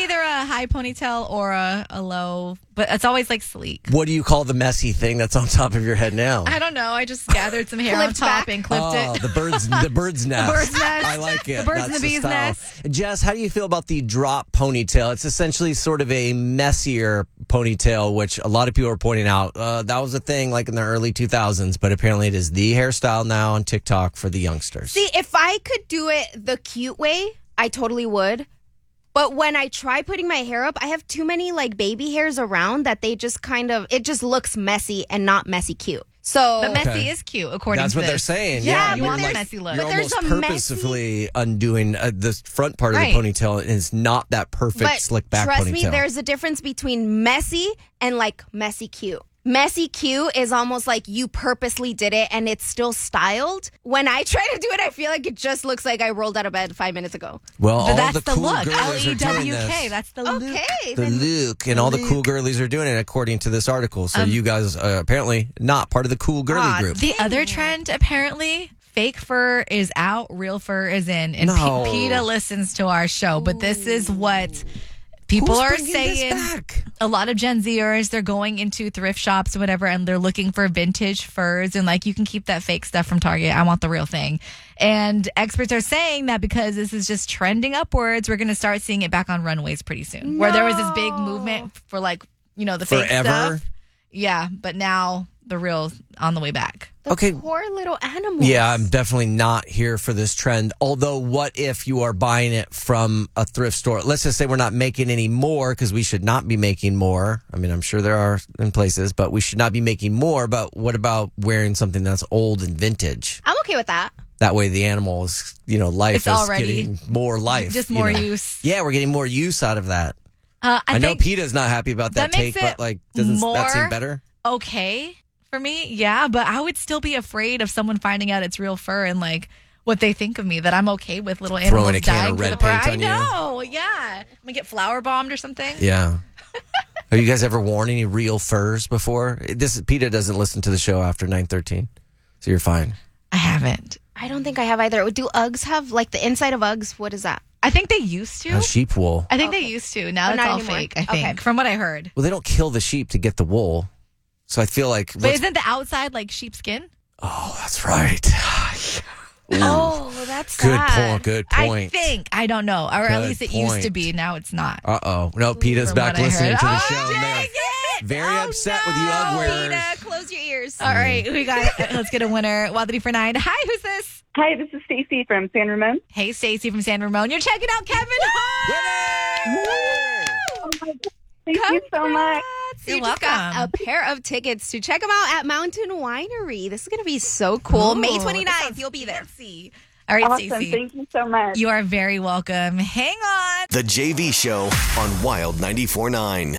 a high ponytail or a low, but it's always like sleek. What do you call the messy thing that's on top of your head now? I don't know. I just gathered some hair on Clipped top back. and clipped it. The bird's nest. The bird's nest. I like it. The birds and That's the bee's style. nest. Jess, how do you feel about the drop ponytail? It's essentially sort of a messier ponytail, which a lot of people are pointing out. That was a thing like in the early 2000s, but apparently it is the hairstyle now on TikTok for the youngsters. See, if I could do it the cute way, I totally would. But when I try putting my hair up, I have too many like baby hairs around that they just it just looks messy and not messy cute. So, But messy is cute, according That's to what this. they're saying. Yeah, you you're want a like- messy look. You're But there's almost a messy- purposefully undoing the front part of Right. the ponytail, and it's not that perfect but slick back trust ponytail. me, there's a difference between messy and like messy cute. Messy cute is almost like you purposely did it and it's still styled. When I try to do it, I feel like it just looks like I rolled out of bed 5 minutes ago. Well, But all that's the the cool look. girlies are doing LEWK. this. That's the look. Okay. The then- Luke and all the cool girlies are doing it according to this article. So you guys apparently not part of the cool girly group. The other trend, apparently, fake fur is out, real fur is in. And No. PETA listens to our show, but this is what people Who's are bringing this saying. back? A lot of Gen Zers, they're going into thrift shops or whatever, and they're looking for vintage furs. And like, you can keep that fake stuff from Target. I want the real thing. And experts are saying that because this is just trending upwards, we're going to start seeing it back on runways pretty soon. Where there was this big movement for like, the fake Forever? stuff. Yeah, but now the real on the way back. The poor little animals. Yeah, I'm definitely not here for this trend. Although, what if you are buying it from a thrift store? Let's just say we're not making any more because we should not be making more. I mean, I'm sure there are in places, but we should not be making more. But what about wearing something that's old and vintage? I'm okay with that. That way the animal's, life It's is already getting more life. just more use. Yeah, we're getting more use out of that. I know think PETA's not happy about that makes take, it but doesn't more that seem better? Okay for me, yeah, but I would still be afraid of someone finding out it's real fur and like what they think of me, that I'm okay with little animals Throwing a can dying of for red the fur. paint I on you. know, yeah. I'm gonna get flower bombed or something. Yeah. Have you guys ever worn any real furs before? PETA doesn't listen to the show after 9:13, so you're fine. I haven't. I don't think I have either. Do Uggs have like the inside of Uggs? What is that? I think they used to. Sheep wool. I think they used to. Now But it's not all anymore. fake, I think, Okay. from what I heard. Well, they don't kill the sheep to get the wool, so I feel like. But isn't the outside like sheepskin? Oh, that's right. Oh, that's Good sad. point. Good I point. think. I don't know. Or at Good least it used to point. be. Now it's not. Uh-oh. No, PETA's From back what I listening heard. to the Oh, show. and they're very upset with you Ugg wearers. PETA, close your ears. All right, we got. Let's get a winner. Wadley for 9. Hi, who's this? Hi, this is Stacy from San Ramon. Hey, Stacy from San Ramon. You're checking out Kevin Hart. Oh my God. Thank you so much. You're You just got welcome. a pair of tickets to check them out at Mountain Winery. This is going to be so cool. May Ooh, 29th, you'll be there. Fancy. All right, Awesome. Stacy. Thank you so much. You are very welcome. Hang on. The JV Show on Wild 94.9.